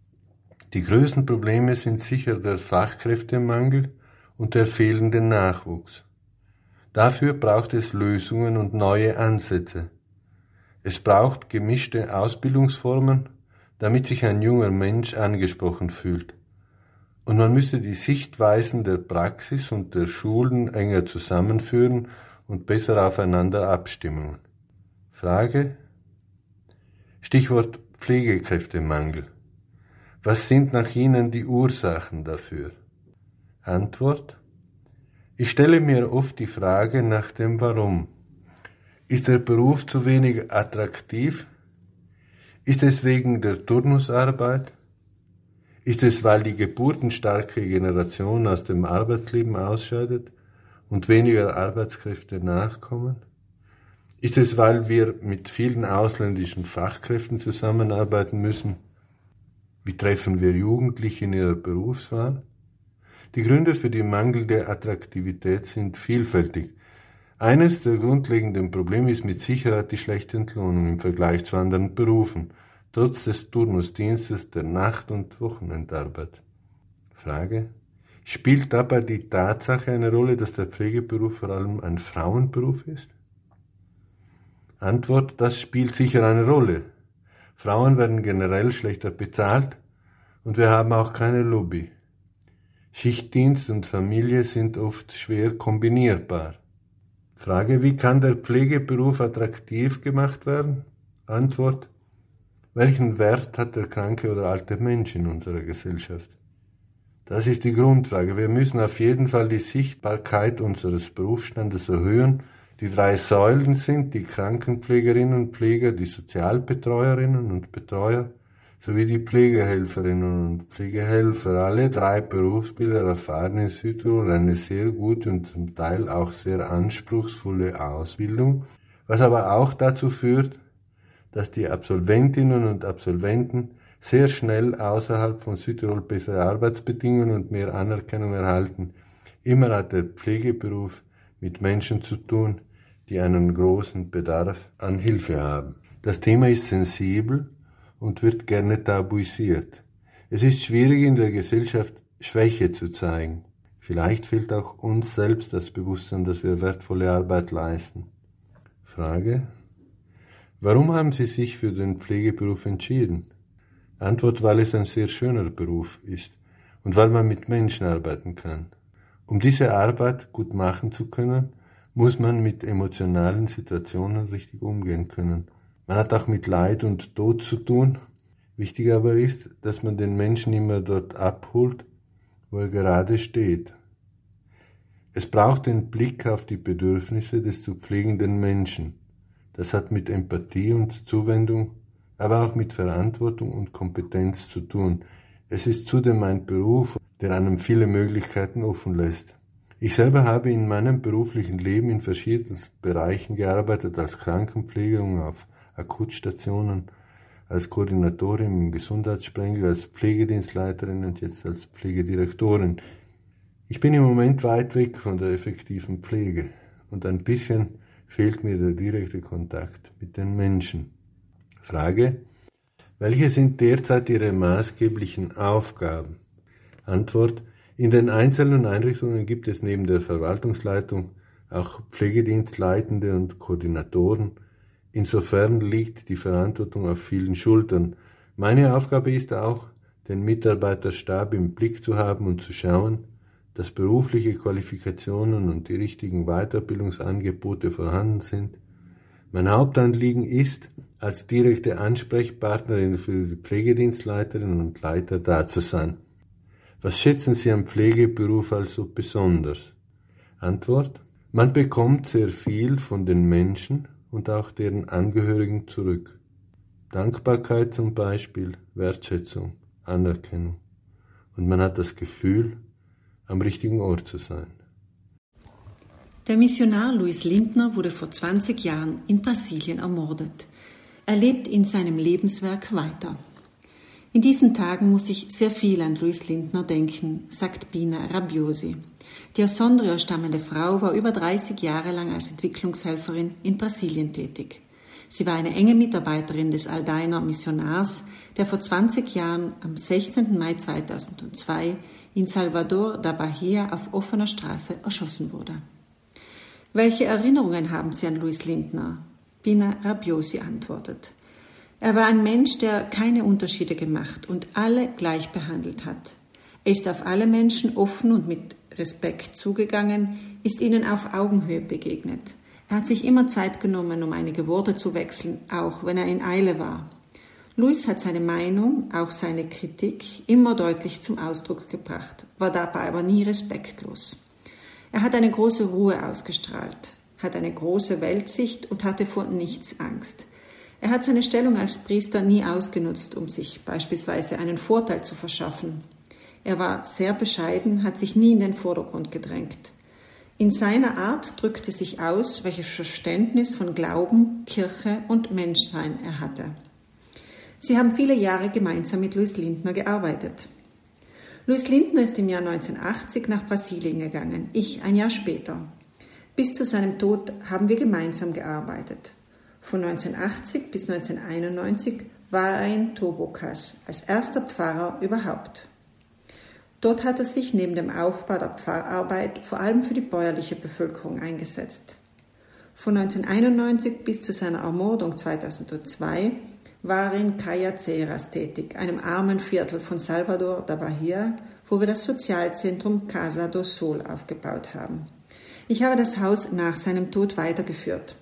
Die größten Probleme sind sicher der Fachkräftemangel und der fehlende Nachwuchs. Dafür braucht es Lösungen und neue Ansätze. Es braucht gemischte Ausbildungsformen, damit sich ein junger Mensch angesprochen fühlt. Und man müsste die Sichtweisen der Praxis und der Schulen enger zusammenführen und besser aufeinander abstimmen. Frage: Stichwort Pflegekräftemangel. Was sind nach Ihnen die Ursachen dafür? Antwort: Ich stelle mir oft die Frage nach dem Warum. Ist der Beruf zu wenig attraktiv? Ist es wegen der Turnusarbeit? Ist es, weil die geburtenstarke Generation aus dem Arbeitsleben ausscheidet und weniger Arbeitskräfte nachkommen? Ist es, weil wir mit vielen ausländischen Fachkräften zusammenarbeiten müssen? Wie treffen wir Jugendliche in ihrer Berufswahl? Die Gründe für die mangelnde Attraktivität sind vielfältig. Eines der grundlegenden Probleme ist mit Sicherheit die schlechte Entlohnung im Vergleich zu anderen Berufen, trotz des Turnusdienstes, der Nacht- und Wochenendarbeit. Frage: Spielt dabei die Tatsache eine Rolle, dass der Pflegeberuf vor allem ein Frauenberuf ist? Antwort: Das spielt sicher eine Rolle. Frauen werden generell schlechter bezahlt und wir haben auch keine Lobby. Schichtdienst und Familie sind oft schwer kombinierbar. Frage: Wie kann der Pflegeberuf attraktiv gemacht werden? Antwort: Welchen Wert hat der kranke oder alte Mensch in unserer Gesellschaft? Das ist die Grundfrage. Wir müssen auf jeden Fall die Sichtbarkeit unseres Berufsstandes erhöhen. Die 3 Säulen sind die Krankenpflegerinnen und Pfleger, die Sozialbetreuerinnen und Betreuer sowie die Pflegehelferinnen und Pflegehelfer. Alle 3 Berufsbilder erfahren in Südtirol eine sehr gute und zum Teil auch sehr anspruchsvolle Ausbildung, was aber auch dazu führt, dass die Absolventinnen und Absolventen sehr schnell außerhalb von Südtirol bessere Arbeitsbedingungen und mehr Anerkennung erhalten. Immer hat der Pflegeberuf mit Menschen zu tun, die einen großen Bedarf an Hilfe haben. Das Thema ist sensibel und wird gerne tabuisiert. Es ist schwierig, in der Gesellschaft Schwäche zu zeigen. Vielleicht fehlt auch uns selbst das Bewusstsein, dass wir wertvolle Arbeit leisten. Frage: Warum haben Sie sich für den Pflegeberuf entschieden? Antwort: Weil es ein sehr schöner Beruf ist und weil man mit Menschen arbeiten kann. Um diese Arbeit gut machen zu können, muss man mit emotionalen Situationen richtig umgehen können. Man hat auch mit Leid und Tod zu tun. Wichtig aber ist, dass man den Menschen immer dort abholt, wo er gerade steht. Es braucht den Blick auf die Bedürfnisse des zu pflegenden Menschen. Das hat mit Empathie und Zuwendung, aber auch mit Verantwortung und Kompetenz zu tun. Es ist zudem ein Beruf, der einem viele Möglichkeiten offen lässt. Ich selber habe in meinem beruflichen Leben in verschiedensten Bereichen gearbeitet, als Krankenpflegerin auf Akutstationen, als Koordinatorin im Gesundheitssprengel, als Pflegedienstleiterin und jetzt als Pflegedirektorin. Ich bin im Moment weit weg von der effektiven Pflege und ein bisschen fehlt mir der direkte Kontakt mit den Menschen. Frage: Welche sind derzeit Ihre maßgeblichen Aufgaben? Antwort: In den einzelnen Einrichtungen gibt es neben der Verwaltungsleitung auch Pflegedienstleitende und Koordinatoren. Insofern liegt die Verantwortung auf vielen Schultern. Meine Aufgabe ist auch, den Mitarbeiterstab im Blick zu haben und zu schauen, dass berufliche Qualifikationen und die richtigen Weiterbildungsangebote vorhanden sind. Mein Hauptanliegen ist, als direkte Ansprechpartnerin für die Pflegedienstleiterinnen und Leiter da zu sein. Was schätzen Sie am Pflegeberuf also besonders? Antwort: Man bekommt sehr viel von den Menschen und auch deren Angehörigen zurück. Dankbarkeit zum Beispiel, Wertschätzung, Anerkennung. Und man hat das Gefühl, am richtigen Ort zu sein. Der Missionar Louis Lindner wurde vor 20 Jahren in Brasilien ermordet. Er lebt in seinem Lebenswerk weiter. In diesen Tagen muss ich sehr viel an Louis Lindner denken, sagt Pina Rabbiosi. Die aus Sondrio stammende Frau war über 30 Jahre lang als Entwicklungshelferin in Brasilien tätig. Sie war eine enge Mitarbeiterin des Aldeiner Missionars, der vor 20 Jahren am 16. Mai 2002 in Salvador da Bahia auf offener Straße erschossen wurde. Welche Erinnerungen haben Sie an Louis Lindner? Pina Rabbiosi antwortet: Er war ein Mensch, der keine Unterschiede gemacht und alle gleich behandelt hat. Er ist auf alle Menschen offen und mit Respekt zugegangen, ist ihnen auf Augenhöhe begegnet. Er hat sich immer Zeit genommen, um einige Worte zu wechseln, auch wenn er in Eile war. Louis hat seine Meinung, auch seine Kritik, immer deutlich zum Ausdruck gebracht, war dabei aber nie respektlos. Er hat eine große Ruhe ausgestrahlt, hat eine große Weltsicht und hatte vor nichts Angst. Er hat seine Stellung als Priester nie ausgenutzt, um sich beispielsweise einen Vorteil zu verschaffen. Er war sehr bescheiden, hat sich nie in den Vordergrund gedrängt. In seiner Art drückte sich aus, welches Verständnis von Glauben, Kirche und Menschsein er hatte. Sie haben viele Jahre gemeinsam mit Louis Lindner gearbeitet. Louis Lindner ist im Jahr 1980 nach Brasilien gegangen, ich ein Jahr später. Bis zu seinem Tod haben wir gemeinsam gearbeitet. Von 1980 bis 1991 war er in Tobocas als erster Pfarrer überhaupt. Dort hat er sich neben dem Aufbau der Pfarrarbeit vor allem für die bäuerliche Bevölkerung eingesetzt. Von 1991 bis zu seiner Ermordung 2002 war er in Caiaceras tätig, einem armen Viertel von Salvador da Bahia, wo wir das Sozialzentrum Casa do Sol aufgebaut haben. Ich habe das Haus nach seinem Tod weitergeführt.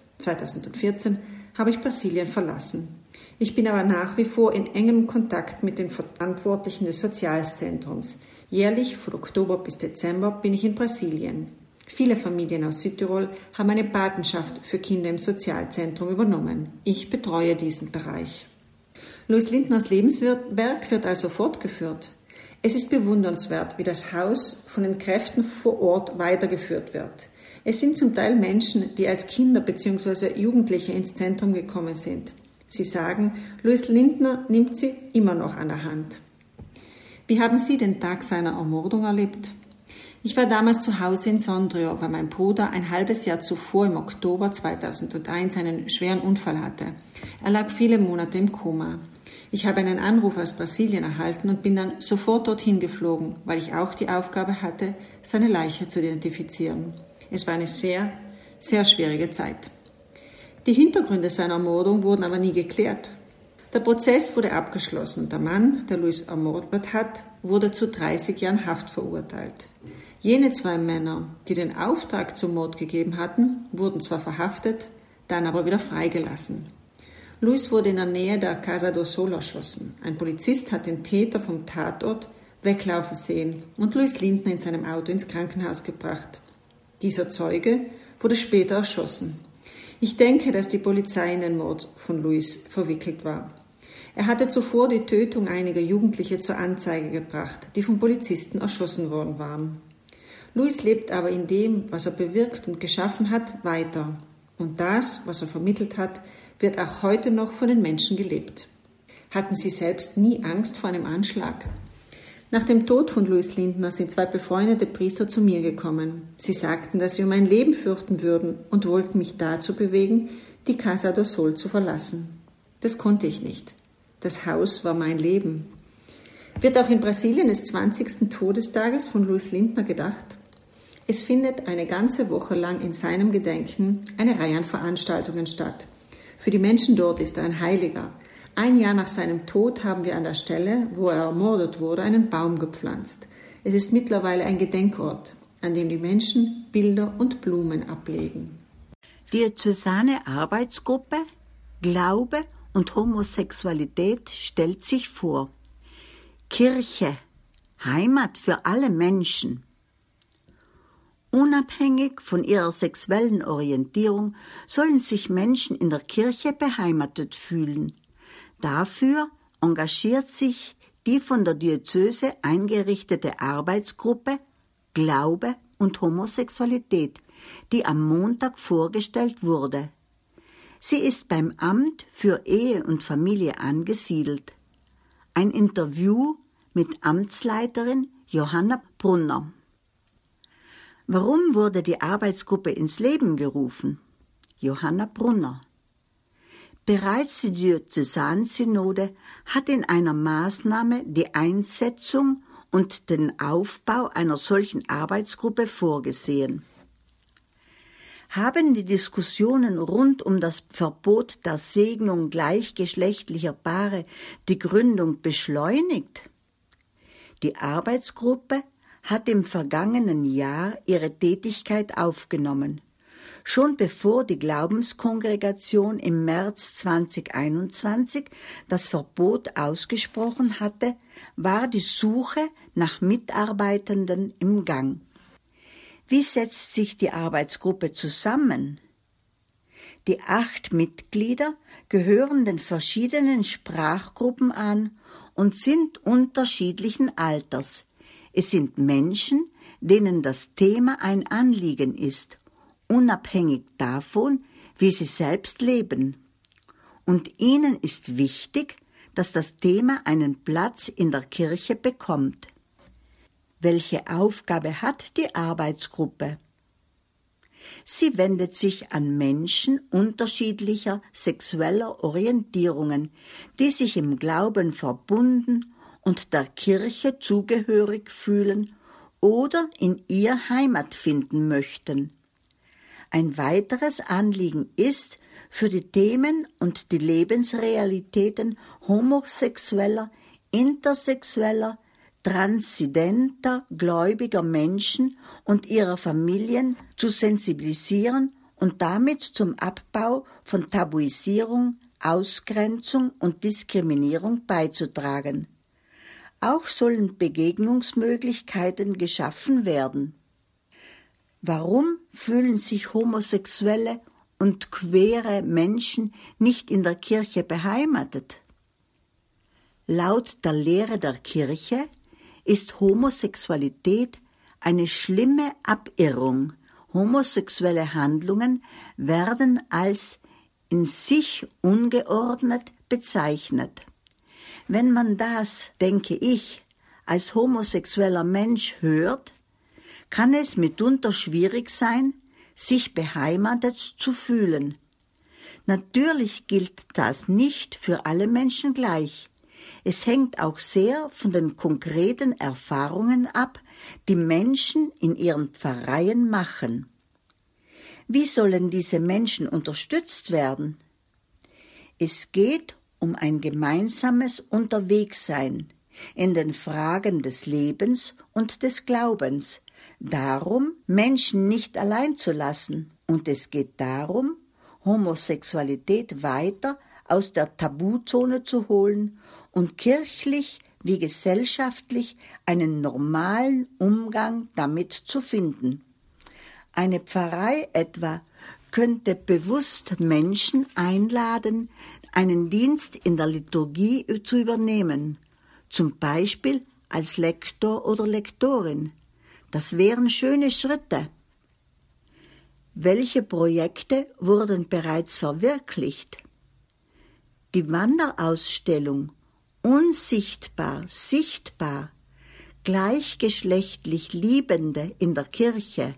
2014 habe ich Brasilien verlassen. Ich bin aber nach wie vor in engem Kontakt mit den Verantwortlichen des Sozialzentrums. Jährlich von Oktober bis Dezember bin ich in Brasilien. Viele Familien aus Südtirol haben eine Patenschaft für Kinder im Sozialzentrum übernommen. Ich betreue diesen Bereich. Louis Lindners Lebenswerk wird also fortgeführt. Es ist bewundernswert, wie das Haus von den Kräften vor Ort weitergeführt wird. Es sind zum Teil Menschen, die als Kinder bzw. Jugendliche ins Zentrum gekommen sind. Sie sagen, Louis Lindner nimmt sie immer noch an der Hand. Wie haben Sie den Tag seiner Ermordung erlebt? Ich war damals zu Hause in Sondrio, weil mein Bruder ein halbes Jahr zuvor im Oktober 2001 einen schweren Unfall hatte. Er lag viele Monate im Koma. Ich habe einen Anruf aus Brasilien erhalten und bin dann sofort dorthin geflogen, weil ich auch die Aufgabe hatte, seine Leiche zu identifizieren. Es war eine sehr, sehr schwierige Zeit. Die Hintergründe seiner Ermordung wurden aber nie geklärt. Der Prozess wurde abgeschlossen. Der Mann, der Louis ermordet hat, wurde zu 30 Jahren Haft verurteilt. Jene 2 Männer, die den Auftrag zum Mord gegeben hatten, wurden zwar verhaftet, dann aber wieder freigelassen. Louis wurde in der Nähe der Casa do Sol erschossen. Ein Polizist hat den Täter vom Tatort weglaufen sehen und Louis Lindner in seinem Auto ins Krankenhaus gebracht. Dieser Zeuge wurde später erschossen. Ich denke, dass die Polizei in den Mord von Louis verwickelt war. Er hatte zuvor die Tötung einiger Jugendliche zur Anzeige gebracht, die von Polizisten erschossen worden waren. Louis lebt aber in dem, was er bewirkt und geschaffen hat, weiter. Und das, was er vermittelt hat, wird auch heute noch von den Menschen gelebt. Hatten Sie selbst nie Angst vor einem Anschlag? Nach dem Tod von Louis Lindner sind 2 befreundete Priester zu mir gekommen. Sie sagten, dass sie um mein Leben fürchten würden und wollten mich dazu bewegen, die Casa do Sol zu verlassen. Das konnte ich nicht. Das Haus war mein Leben. Wird auch in Brasilien des 20. Todestages von Louis Lindner gedacht? Es findet eine ganze Woche lang in seinem Gedenken eine Reihe an Veranstaltungen statt. Für die Menschen dort ist er ein Heiliger. Ein Jahr nach seinem Tod haben wir an der Stelle, wo er ermordet wurde, einen Baum gepflanzt. Es ist mittlerweile ein Gedenkort, an dem die Menschen Bilder und Blumen ablegen. Diözesane Arbeitsgruppe Glaube und Homosexualität stellt sich vor. Kirche, Heimat für alle Menschen. Unabhängig von ihrer sexuellen Orientierung sollen sich Menschen in der Kirche beheimatet fühlen. Dafür engagiert sich die von der Diözese eingerichtete Arbeitsgruppe Glaube und Homosexualität, die am Montag vorgestellt wurde. Sie ist beim Amt für Ehe und Familie angesiedelt. Ein Interview mit Amtsleiterin Johanna Brunner. Warum wurde die Arbeitsgruppe ins Leben gerufen? Johanna Brunner. Bereits die Diözesansynode hat in einer Maßnahme die Einsetzung und den Aufbau einer solchen Arbeitsgruppe vorgesehen. Haben die Diskussionen rund um das Verbot der Segnung gleichgeschlechtlicher Paare die Gründung beschleunigt? Die Arbeitsgruppe hat im vergangenen Jahr ihre Tätigkeit aufgenommen. Schon bevor die Glaubenskongregation im März 2021 das Verbot ausgesprochen hatte, war die Suche nach Mitarbeitenden im Gang. Wie setzt sich die Arbeitsgruppe zusammen? Die 8 Mitglieder gehören den verschiedenen Sprachgruppen an und sind unterschiedlichen Alters. Es sind Menschen, denen das Thema ein Anliegen ist, unabhängig davon, wie sie selbst leben. Und ihnen ist wichtig, dass das Thema einen Platz in der Kirche bekommt. Welche Aufgabe hat die Arbeitsgruppe? Sie wendet sich an Menschen unterschiedlicher sexueller Orientierungen, die sich im Glauben verbunden und der Kirche zugehörig fühlen oder in ihr Heimat finden möchten. Ein weiteres Anliegen ist, für die Themen und die Lebensrealitäten homosexueller, intersexueller, transzendenter, gläubiger Menschen und ihrer Familien zu sensibilisieren und damit zum Abbau von Tabuisierung, Ausgrenzung und Diskriminierung beizutragen. Auch sollen Begegnungsmöglichkeiten geschaffen werden. Warum fühlen sich homosexuelle und queere Menschen nicht in der Kirche beheimatet? Laut der Lehre der Kirche ist Homosexualität eine schlimme Abirrung. Homosexuelle Handlungen werden als in sich ungeordnet bezeichnet. Wenn man das, denke ich, als homosexueller Mensch hört, kann es mitunter schwierig sein, sich beheimatet zu fühlen. Natürlich gilt das nicht für alle Menschen gleich. Es hängt auch sehr von den konkreten Erfahrungen ab, die Menschen in ihren Pfarreien machen. Wie sollen diese Menschen unterstützt werden? Es geht um ein gemeinsames Unterwegssein in den Fragen des Lebens und des Glaubens, darum, Menschen nicht allein zu lassen. Und es geht darum, Homosexualität weiter aus der Tabuzone zu holen und kirchlich wie gesellschaftlich einen normalen Umgang damit zu finden. Eine Pfarrei etwa könnte bewusst Menschen einladen, einen Dienst in der Liturgie zu übernehmen, zum Beispiel als Lektor oder Lektorin. Das wären schöne Schritte. Welche Projekte wurden bereits verwirklicht? Die Wanderausstellung Unsichtbar, sichtbar, gleichgeschlechtlich Liebende in der Kirche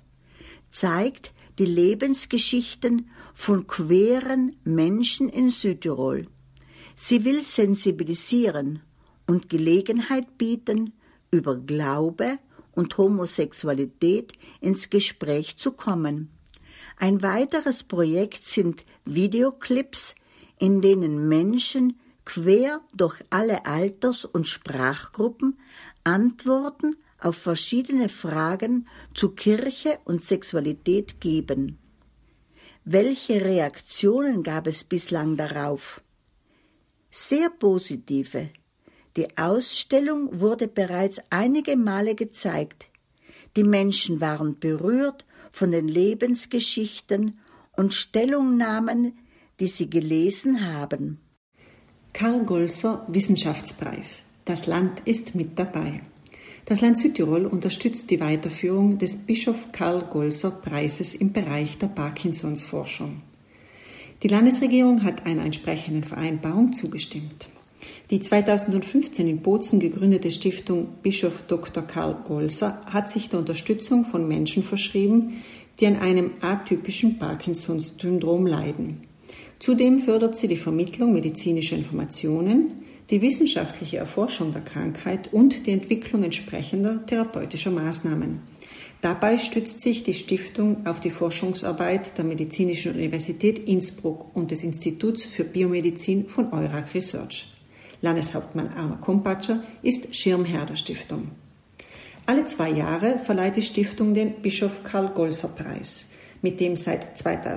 zeigt die Lebensgeschichten von queeren Menschen in Südtirol. Sie will sensibilisieren und Gelegenheit bieten, über Glaube und Homosexualität ins Gespräch zu kommen. Ein weiteres Projekt sind Videoclips, in denen Menschen quer durch alle Alters- und Sprachgruppen Antworten auf verschiedene Fragen zu Kirche und Sexualität geben. Welche Reaktionen gab es bislang darauf? Sehr positive. Die Ausstellung wurde bereits einige Male gezeigt. Die Menschen waren berührt von den Lebensgeschichten und Stellungnahmen, die sie gelesen haben. Karl Golser Wissenschaftspreis. Das Land ist mit dabei. Das Land Südtirol unterstützt die Weiterführung des Bischof Karl Golser Preises im Bereich der Parkinsons-Forschung. Die Landesregierung hat einer entsprechenden Vereinbarung zugestimmt. Die 2015 in Bozen gegründete Stiftung Bischof Dr. Karl Golser hat sich der Unterstützung von Menschen verschrieben, die an einem atypischen Parkinson-Syndrom leiden. Zudem fördert sie die Vermittlung medizinischer Informationen, die wissenschaftliche Erforschung der Krankheit und die Entwicklung entsprechender therapeutischer Maßnahmen. Dabei stützt sich die Stiftung auf die Forschungsarbeit der Medizinischen Universität Innsbruck und des Instituts für Biomedizin von Eurac Research. Landeshauptmann Arno Kompatscher ist Schirmherr der Stiftung. Alle 2 Jahre verleiht die Stiftung den Bischof Karl Golser Preis, mit dem seit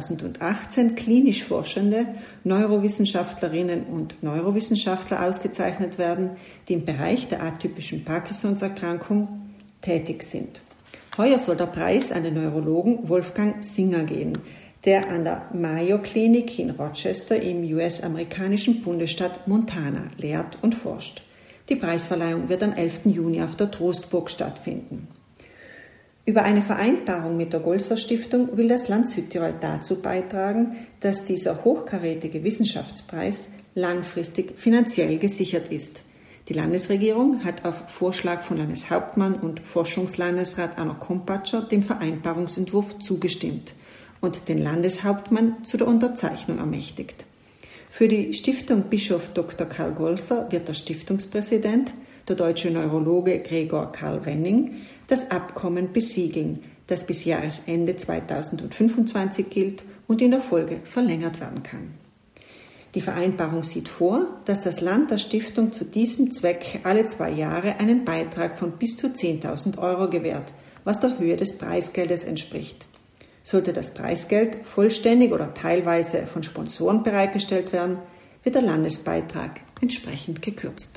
2018 klinisch forschende Neurowissenschaftlerinnen und Neurowissenschaftler ausgezeichnet werden, die im Bereich der atypischen Parkinson-Erkrankung tätig sind. Heuer soll der Preis an den Neurologen Wolfgang Singer gehen, der an der Mayo Klinik in Rochester im US-amerikanischen Bundesstaat Montana lehrt und forscht. Die Preisverleihung wird am 11. Juni auf der Trostburg stattfinden. Über eine Vereinbarung mit der Golser Stiftung will das Land Südtirol dazu beitragen, dass dieser hochkarätige Wissenschaftspreis langfristig finanziell gesichert ist. Die Landesregierung hat auf Vorschlag von Landeshauptmann und Forschungslandesrat Anna Kompatscher dem Vereinbarungsentwurf zugestimmt und den Landeshauptmann zu der Unterzeichnung ermächtigt. Für die Stiftung Bischof Dr. Karl Golser wird der Stiftungspräsident, der deutsche Neurologe Gregor Karl Wenning, das Abkommen besiegeln, das bis Jahresende 2025 gilt und in der Folge verlängert werden kann. Die Vereinbarung sieht vor, dass das Land der Stiftung zu diesem Zweck alle 2 Jahre einen Beitrag von bis zu 10.000 € gewährt, was der Höhe des Preisgeldes entspricht. Sollte das Preisgeld vollständig oder teilweise von Sponsoren bereitgestellt werden, wird der Landesbeitrag entsprechend gekürzt.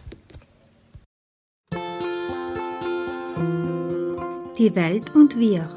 Die Welt und wir.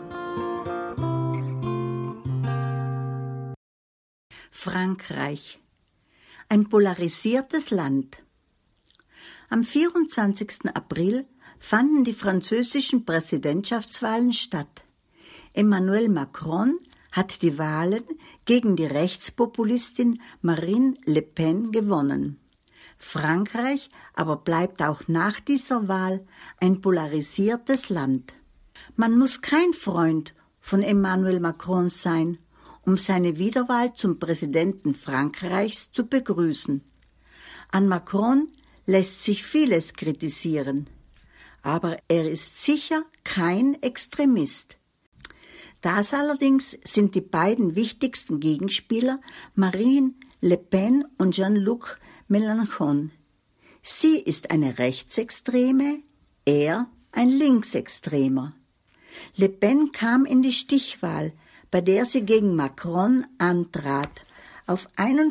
Frankreich. Ein polarisiertes Land. Am 24. April fanden die französischen Präsidentschaftswahlen statt. Emmanuel Macron hat die Wahlen gegen die Rechtspopulistin Marine Le Pen gewonnen. Frankreich aber bleibt auch nach dieser Wahl ein polarisiertes Land. Man muss kein Freund von Emmanuel Macron sein, um seine Wiederwahl zum Präsidenten Frankreichs zu begrüßen. An Macron lässt sich vieles kritisieren, aber er ist sicher kein Extremist. Das allerdings sind die beiden wichtigsten Gegenspieler Marine Le Pen und Jean-Luc Mélenchon. Sie ist eine Rechtsextreme, er ein Linksextremer. Le Pen kam in die Stichwahl, bei der sie gegen Macron antrat, auf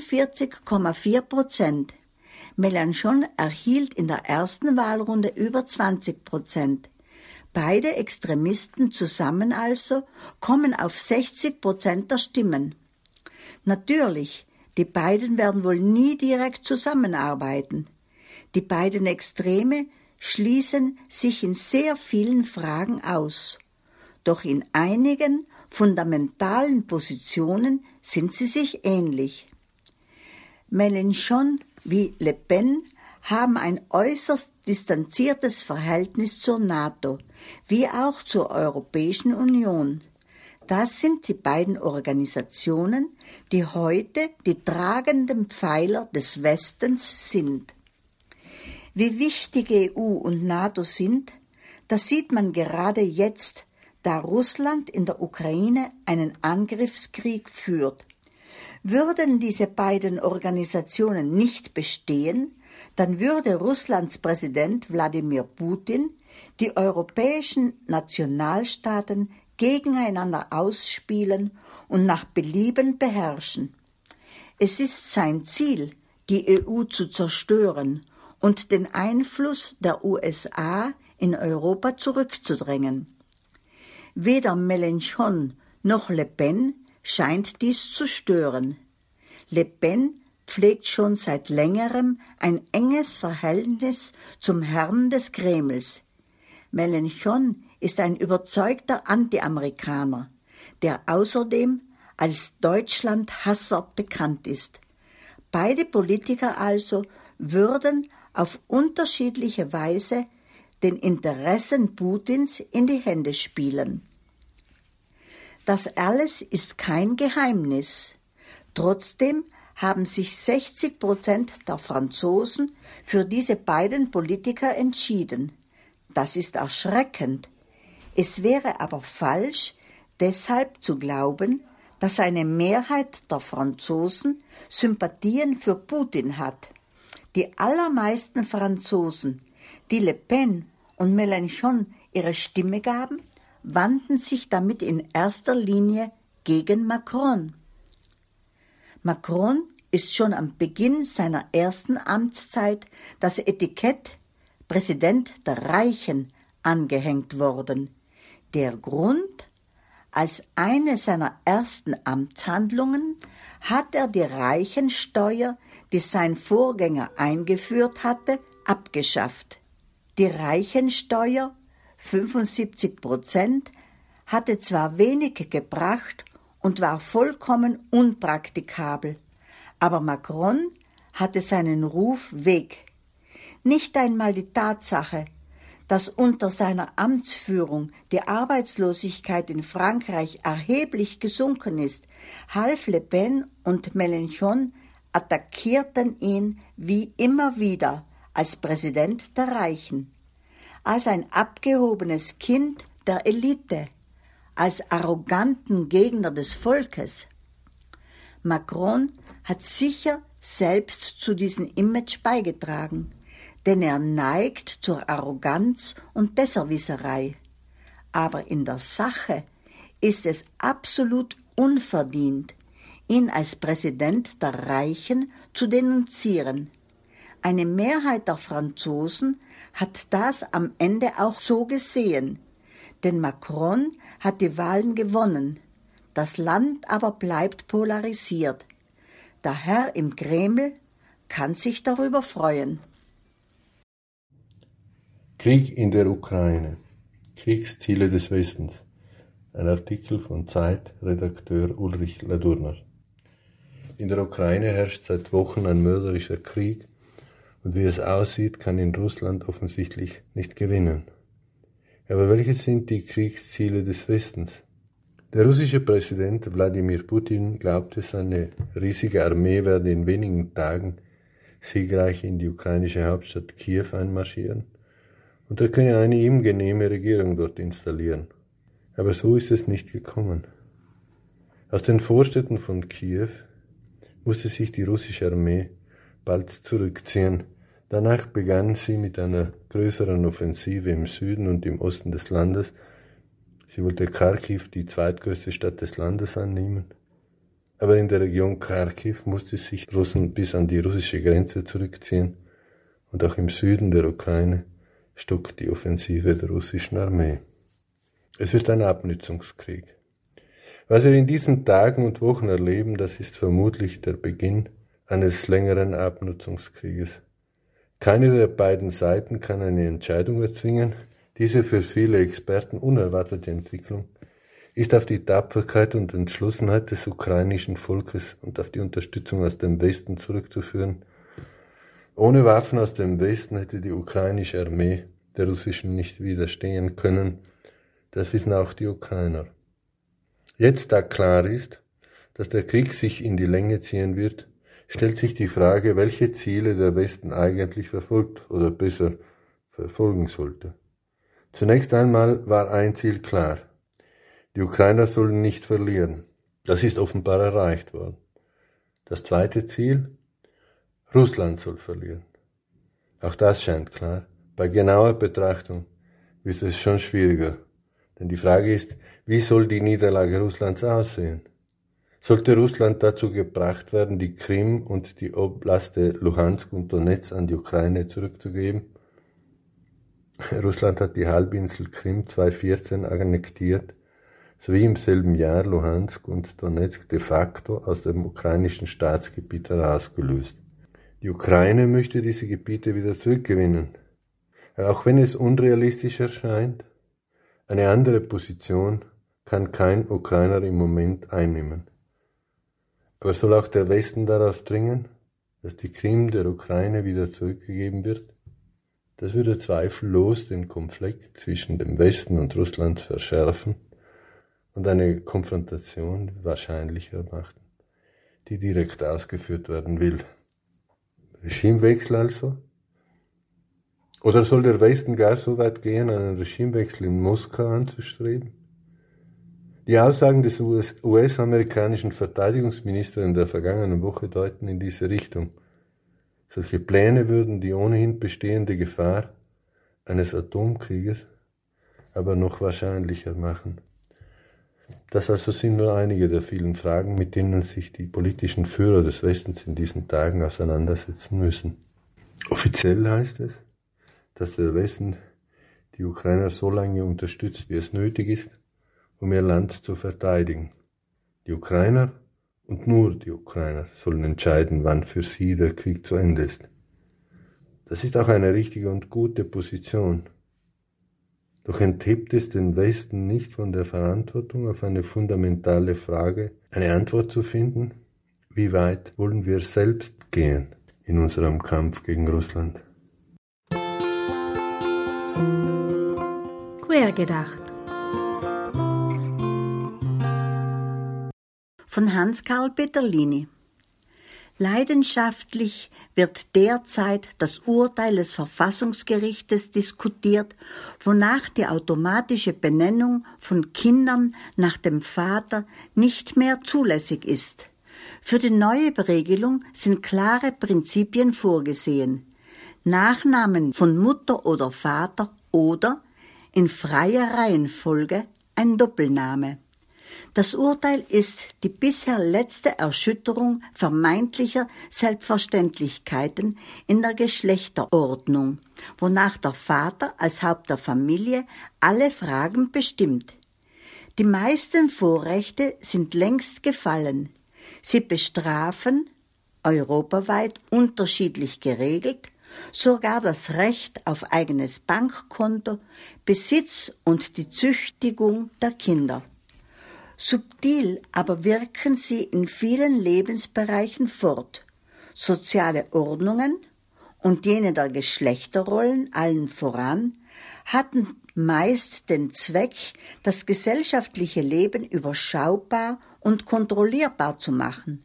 41,4%. Mélenchon erhielt in der ersten Wahlrunde über 20%. Beide Extremisten zusammen also kommen auf 60% der Stimmen. Natürlich, die beiden werden wohl nie direkt zusammenarbeiten. Die beiden Extreme schließen sich in sehr vielen Fragen aus. Doch in einigen fundamentalen Positionen sind sie sich ähnlich. Mélenchon wie Le Pen haben ein äußerst distanziertes Verhältnis zur NATO, wie auch zur Europäischen Union. Das sind die beiden Organisationen, die heute die tragenden Pfeiler des Westens sind. Wie wichtig EU und NATO sind, das sieht man gerade jetzt, da Russland in der Ukraine einen Angriffskrieg führt. Würden diese beiden Organisationen nicht bestehen, dann würde Russlands Präsident Wladimir Putin die europäischen Nationalstaaten gegeneinander ausspielen und nach Belieben beherrschen. Es ist sein Ziel, die EU zu zerstören und den Einfluss der USA in Europa zurückzudrängen. Weder Mélenchon noch Le Pen scheint dies zu stören. Le Pen pflegt schon seit längerem ein enges Verhältnis zum Herrn des Kremls. Mélenchon ist ein überzeugter Anti-Amerikaner, der außerdem als Deutschland-Hasser bekannt ist. Beide Politiker also würden auf unterschiedliche Weise den Interessen Putins in die Hände spielen. Das alles ist kein Geheimnis. Trotzdem haben sich 60% der Franzosen für diese beiden Politiker entschieden. Das ist erschreckend. Es wäre aber falsch, deshalb zu glauben, dass eine Mehrheit der Franzosen Sympathien für Putin hat. Die allermeisten Franzosen, die Le Pen und Mélenchon ihre Stimme gaben, wandten sich damit in erster Linie gegen Macron. Macron ist schon am Beginn seiner ersten Amtszeit das Etikett Präsident der Reichen angehängt worden. Der Grund: als eine seiner ersten Amtshandlungen hat er die Reichensteuer, die sein Vorgänger eingeführt hatte, abgeschafft. Die Reichensteuer, 75%, hatte zwar wenig gebracht und war vollkommen unpraktikabel, aber Macron hatte seinen Ruf weg. Nicht einmal die Tatsache, dass unter seiner Amtsführung die Arbeitslosigkeit in Frankreich erheblich gesunken ist, half Le Pen und Mélenchon attackierten ihn wie immer wieder als Präsident der Reichen, als ein abgehobenes Kind der Elite, als arroganten Gegner des Volkes. Macron hat sicher selbst zu diesem Image beigetragen, denn er neigt zur Arroganz und Besserwisserei. Aber in der Sache ist es absolut unverdient, ihn als Präsident der Reichen zu denunzieren. Eine Mehrheit der Franzosen hat das am Ende auch so gesehen, denn Macron hat die Wahlen gewonnen. Das Land aber bleibt polarisiert. Der Herr im Kreml kann sich darüber freuen. Krieg in der Ukraine. Kriegsziele des Westens. Ein Artikel von Zeit-Redakteur Ulrich Ladurner. In der Ukraine herrscht seit Wochen ein mörderischer Krieg und wie es aussieht, kann in Russland offensichtlich nicht gewinnen. Aber welche sind die Kriegsziele des Westens? Der russische Präsident Wladimir Putin glaubte, seine riesige Armee werde in wenigen Tagen siegreich in die ukrainische Hauptstadt Kiew einmarschieren und er könne eine ihm genehme Regierung dort installieren. Aber so ist es nicht gekommen. Aus den Vorstädten von Kiew musste sich die russische Armee bald zurückziehen. Danach begann sie mit einer größeren Offensive im Süden und im Osten des Landes. Sie wollte Kharkiv, die zweitgrößte Stadt des Landes, annehmen. Aber in der Region Kharkiv musste sich Russen bis an die russische Grenze zurückziehen und auch im Süden der Ukraine stockt die Offensive der russischen Armee. Es wird ein Abnutzungskrieg. Was wir in diesen Tagen und Wochen erleben, das ist vermutlich der Beginn eines längeren Abnutzungskrieges. Keine der beiden Seiten kann eine Entscheidung erzwingen. Diese für viele Experten unerwartete Entwicklung ist auf die Tapferkeit und Entschlossenheit des ukrainischen Volkes und auf die Unterstützung aus dem Westen zurückzuführen. Ohne Waffen aus dem Westen hätte die ukrainische Armee der russischen nicht widerstehen können. Das wissen auch die Ukrainer. Jetzt, da klar ist, dass der Krieg sich in die Länge ziehen wird, stellt sich die Frage, welche Ziele der Westen eigentlich verfolgt oder besser verfolgen sollte. Zunächst einmal war ein Ziel klar. Die Ukrainer sollen nicht verlieren. Das ist offenbar erreicht worden. Das zweite Ziel? Russland soll verlieren. Auch das scheint klar. Bei genauer Betrachtung wird es schon schwieriger. Denn die Frage ist, wie soll die Niederlage Russlands aussehen? Sollte Russland dazu gebracht werden, die Krim und die Oblaste Luhansk und Donetsk an die Ukraine zurückzugeben? Russland hat die Halbinsel Krim 2014 annektiert, sowie im selben Jahr Luhansk und Donetsk de facto aus dem ukrainischen Staatsgebiet herausgelöst. Die Ukraine möchte diese Gebiete wieder zurückgewinnen. Auch wenn es unrealistisch erscheint, eine andere Position kann kein Ukrainer im Moment einnehmen. Aber soll auch der Westen darauf dringen, dass die Krim der Ukraine wieder zurückgegeben wird? Das würde zweifellos den Konflikt zwischen dem Westen und Russland verschärfen und eine Konfrontation wahrscheinlicher machen, die direkt ausgeführt werden will. Regimewechsel also? Oder soll der Westen gar so weit gehen, einen Regimewechsel in Moskau anzustreben? Die Aussagen des US-amerikanischen Verteidigungsministers in der vergangenen Woche deuten in diese Richtung. Solche Pläne würden die ohnehin bestehende Gefahr eines Atomkrieges aber noch wahrscheinlicher machen. Das also sind nur einige der vielen Fragen, mit denen sich die politischen Führer des Westens in diesen Tagen auseinandersetzen müssen. Offiziell heißt es, dass der Westen die Ukrainer so lange unterstützt, wie es nötig ist, um ihr Land zu verteidigen. Die Ukrainer und nur die Ukrainer sollen entscheiden, wann für sie der Krieg zu Ende ist. Das ist auch eine richtige und gute Position. Doch enthebt es den Westen nicht von der Verantwortung, auf eine fundamentale Frage eine Antwort zu finden? Wie weit wollen wir selbst gehen in unserem Kampf gegen Russland? Quergedacht. Von Hans-Karl Peterlini. Leidenschaftlich wird derzeit das Urteil des Verfassungsgerichtes diskutiert, wonach die automatische Benennung von Kindern nach dem Vater nicht mehr zulässig ist. Für die neue Regelung sind klare Prinzipien vorgesehen. Nachnamen von Mutter oder Vater oder in freier Reihenfolge ein Doppelname. Das Urteil ist die bisher letzte Erschütterung vermeintlicher Selbstverständlichkeiten in der Geschlechterordnung, wonach der Vater als Haupt der Familie alle Fragen bestimmt. Die meisten Vorrechte sind längst gefallen. Sie bestrafen, europaweit unterschiedlich geregelt, sogar das Recht auf eigenes Bankkonto, Besitz und die Züchtigung der Kinder. Subtil aber wirken sie in vielen Lebensbereichen fort. Soziale Ordnungen und jene der Geschlechterrollen allen voran hatten meist den Zweck, das gesellschaftliche Leben überschaubar und kontrollierbar zu machen.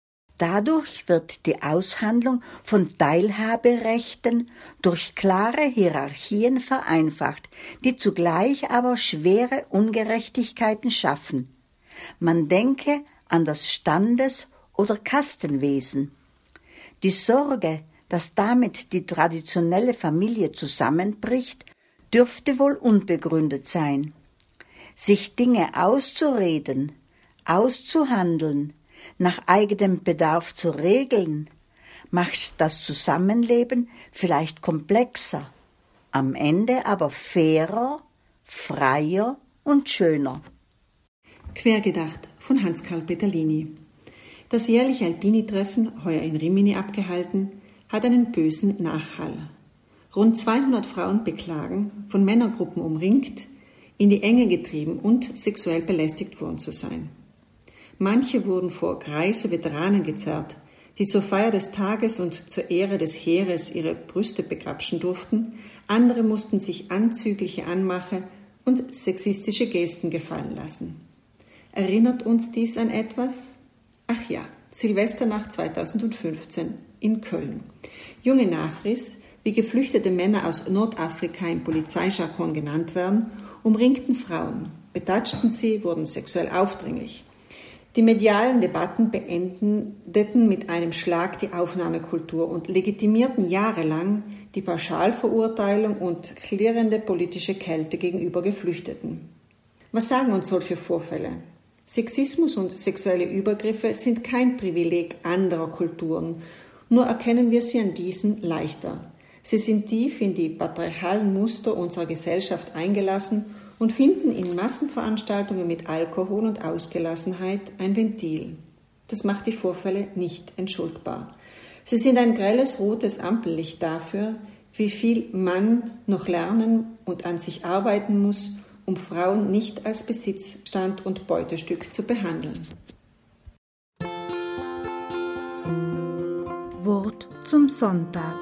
Dadurch wird die Aushandlung von Teilhaberechten durch klare Hierarchien vereinfacht, die zugleich aber schwere Ungerechtigkeiten schaffen. Man denke an das Standes- oder Kastenwesen. Die Sorge, dass damit die traditionelle Familie zusammenbricht, dürfte wohl unbegründet sein. Sich Dinge auszureden, auszuhandeln, nach eigenem Bedarf zu regeln, macht das Zusammenleben vielleicht komplexer, am Ende aber fairer, freier und schöner. Quergedacht von Hans-Karl Peterlini. Das jährliche Alpini-Treffen, heuer in Rimini abgehalten, hat einen bösen Nachhall. Rund 200 Frauen beklagen, von Männergruppen umringt, in die Enge getrieben und sexuell belästigt worden zu sein. Manche wurden vor greise Veteranen gezerrt, die zur Feier des Tages und zur Ehre des Heeres ihre Brüste begrapschen durften. Andere mussten sich anzügliche Anmache und sexistische Gesten gefallen lassen. Erinnert uns dies an etwas? Ach ja, Silvesternacht 2015 in Köln. Junge Nafris, wie geflüchtete Männer aus Nordafrika im Polizeijargon genannt werden, umringten Frauen, betatschten sie, wurden sexuell aufdringlich. Die medialen Debatten beendeten mit einem Schlag die Aufnahmekultur und legitimierten jahrelang die Pauschalverurteilung und klirrende politische Kälte gegenüber Geflüchteten. Was sagen uns solche Vorfälle? Sexismus und sexuelle Übergriffe sind kein Privileg anderer Kulturen, nur erkennen wir sie an diesen leichter. Sie sind tief in die patriarchalen Muster unserer Gesellschaft eingelassen und finden in Massenveranstaltungen mit Alkohol und Ausgelassenheit ein Ventil. Das macht die Vorfälle nicht entschuldbar. Sie sind ein grelles rotes Ampellicht dafür, wie viel man noch lernen und an sich arbeiten muss, um Frauen nicht als Besitzstand und Beutestück zu behandeln. Wort zum Sonntag.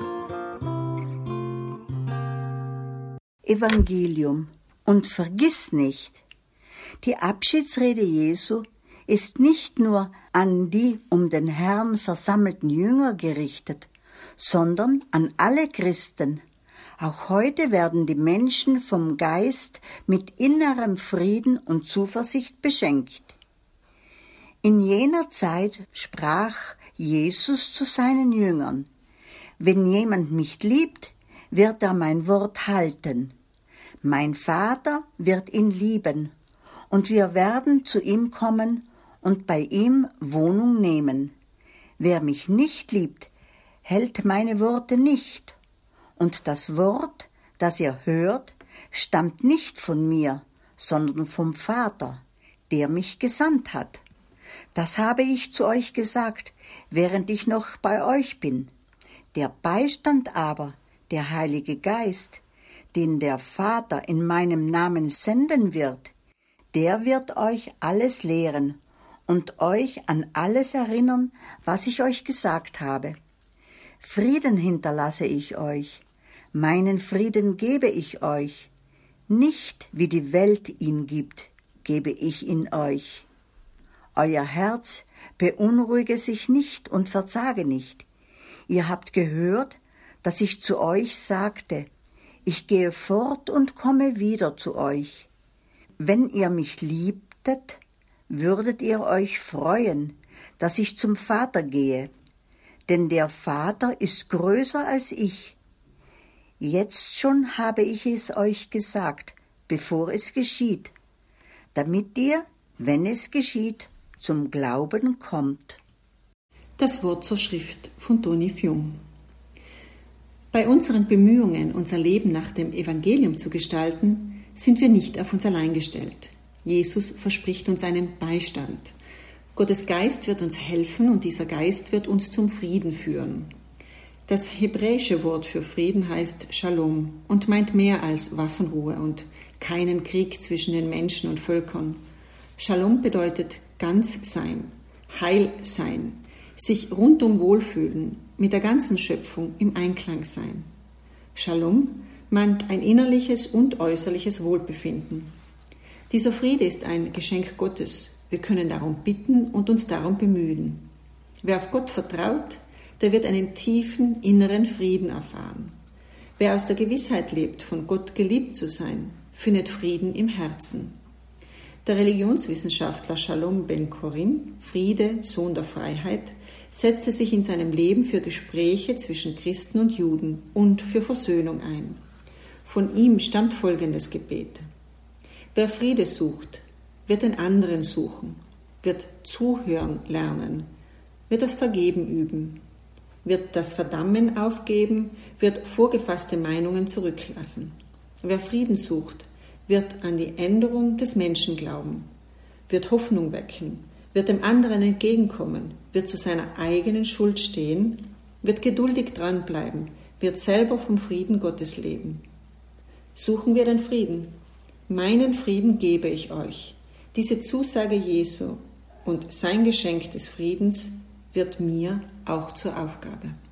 Evangelium. Und vergiss nicht, die Abschiedsrede Jesu ist nicht nur an die um den Herrn versammelten Jünger gerichtet, sondern an alle Christen. Auch heute werden die Menschen vom Geist mit innerem Frieden und Zuversicht beschenkt. In jener Zeit sprach Jesus zu seinen Jüngern: Wenn jemand mich liebt, wird er mein Wort halten. Mein Vater wird ihn lieben, und wir werden zu ihm kommen und bei ihm Wohnung nehmen. Wer mich nicht liebt, hält meine Worte nicht. Und das Wort, das ihr hört, stammt nicht von mir, sondern vom Vater, der mich gesandt hat. Das habe ich zu euch gesagt, während ich noch bei euch bin. Der Beistand aber, der Heilige Geist, den der Vater in meinem Namen senden wird, der wird euch alles lehren und euch an alles erinnern, was ich euch gesagt habe. Frieden hinterlasse ich euch, meinen Frieden gebe ich euch. Nicht wie die Welt ihn gibt, gebe ich ihn euch. Euer Herz beunruhige sich nicht und verzage nicht. Ihr habt gehört, dass ich zu euch sagte, ich gehe fort und komme wieder zu euch. Wenn ihr mich liebtet, würdet ihr euch freuen, dass ich zum Vater gehe, denn der Vater ist größer als ich. Jetzt schon habe ich es euch gesagt, bevor es geschieht, damit ihr, wenn es geschieht, zum Glauben kommt. Das Wort zur Schrift von Toni Fjung. Bei unseren Bemühungen, unser Leben nach dem Evangelium zu gestalten, sind wir nicht auf uns allein gestellt. Jesus verspricht uns einen Beistand. Gottes Geist wird uns helfen und dieser Geist wird uns zum Frieden führen. Das hebräische Wort für Frieden heißt Shalom und meint mehr als Waffenruhe und keinen Krieg zwischen den Menschen und Völkern. Shalom bedeutet ganz sein, heil sein, sich rundum wohlfühlen, mit der ganzen Schöpfung im Einklang sein. Shalom meint ein innerliches und äußerliches Wohlbefinden. Dieser Friede ist ein Geschenk Gottes. Wir können darum bitten und uns darum bemühen. Wer auf Gott vertraut, der wird einen tiefen inneren Frieden erfahren. Wer aus der Gewissheit lebt, von Gott geliebt zu sein, findet Frieden im Herzen. Der Religionswissenschaftler Shalom Ben-Chorin, Friede, Sohn der Freiheit, setzte sich in seinem Leben für Gespräche zwischen Christen und Juden und für Versöhnung ein. Von ihm stammt folgendes Gebet: Wer Friede sucht, wird den anderen suchen, wird zuhören lernen, wird das Vergeben üben, wird das Verdammen aufgeben, wird vorgefasste Meinungen zurücklassen. Wer Frieden sucht, wird an die Änderung des Menschen glauben, wird Hoffnung wecken, wird dem anderen entgegenkommen, wird zu seiner eigenen Schuld stehen, wird geduldig dranbleiben, wird selber vom Frieden Gottes leben. Suchen wir den Frieden. Meinen Frieden gebe ich euch. Diese Zusage Jesu und sein Geschenk des Friedens wird mir auch zur Aufgabe.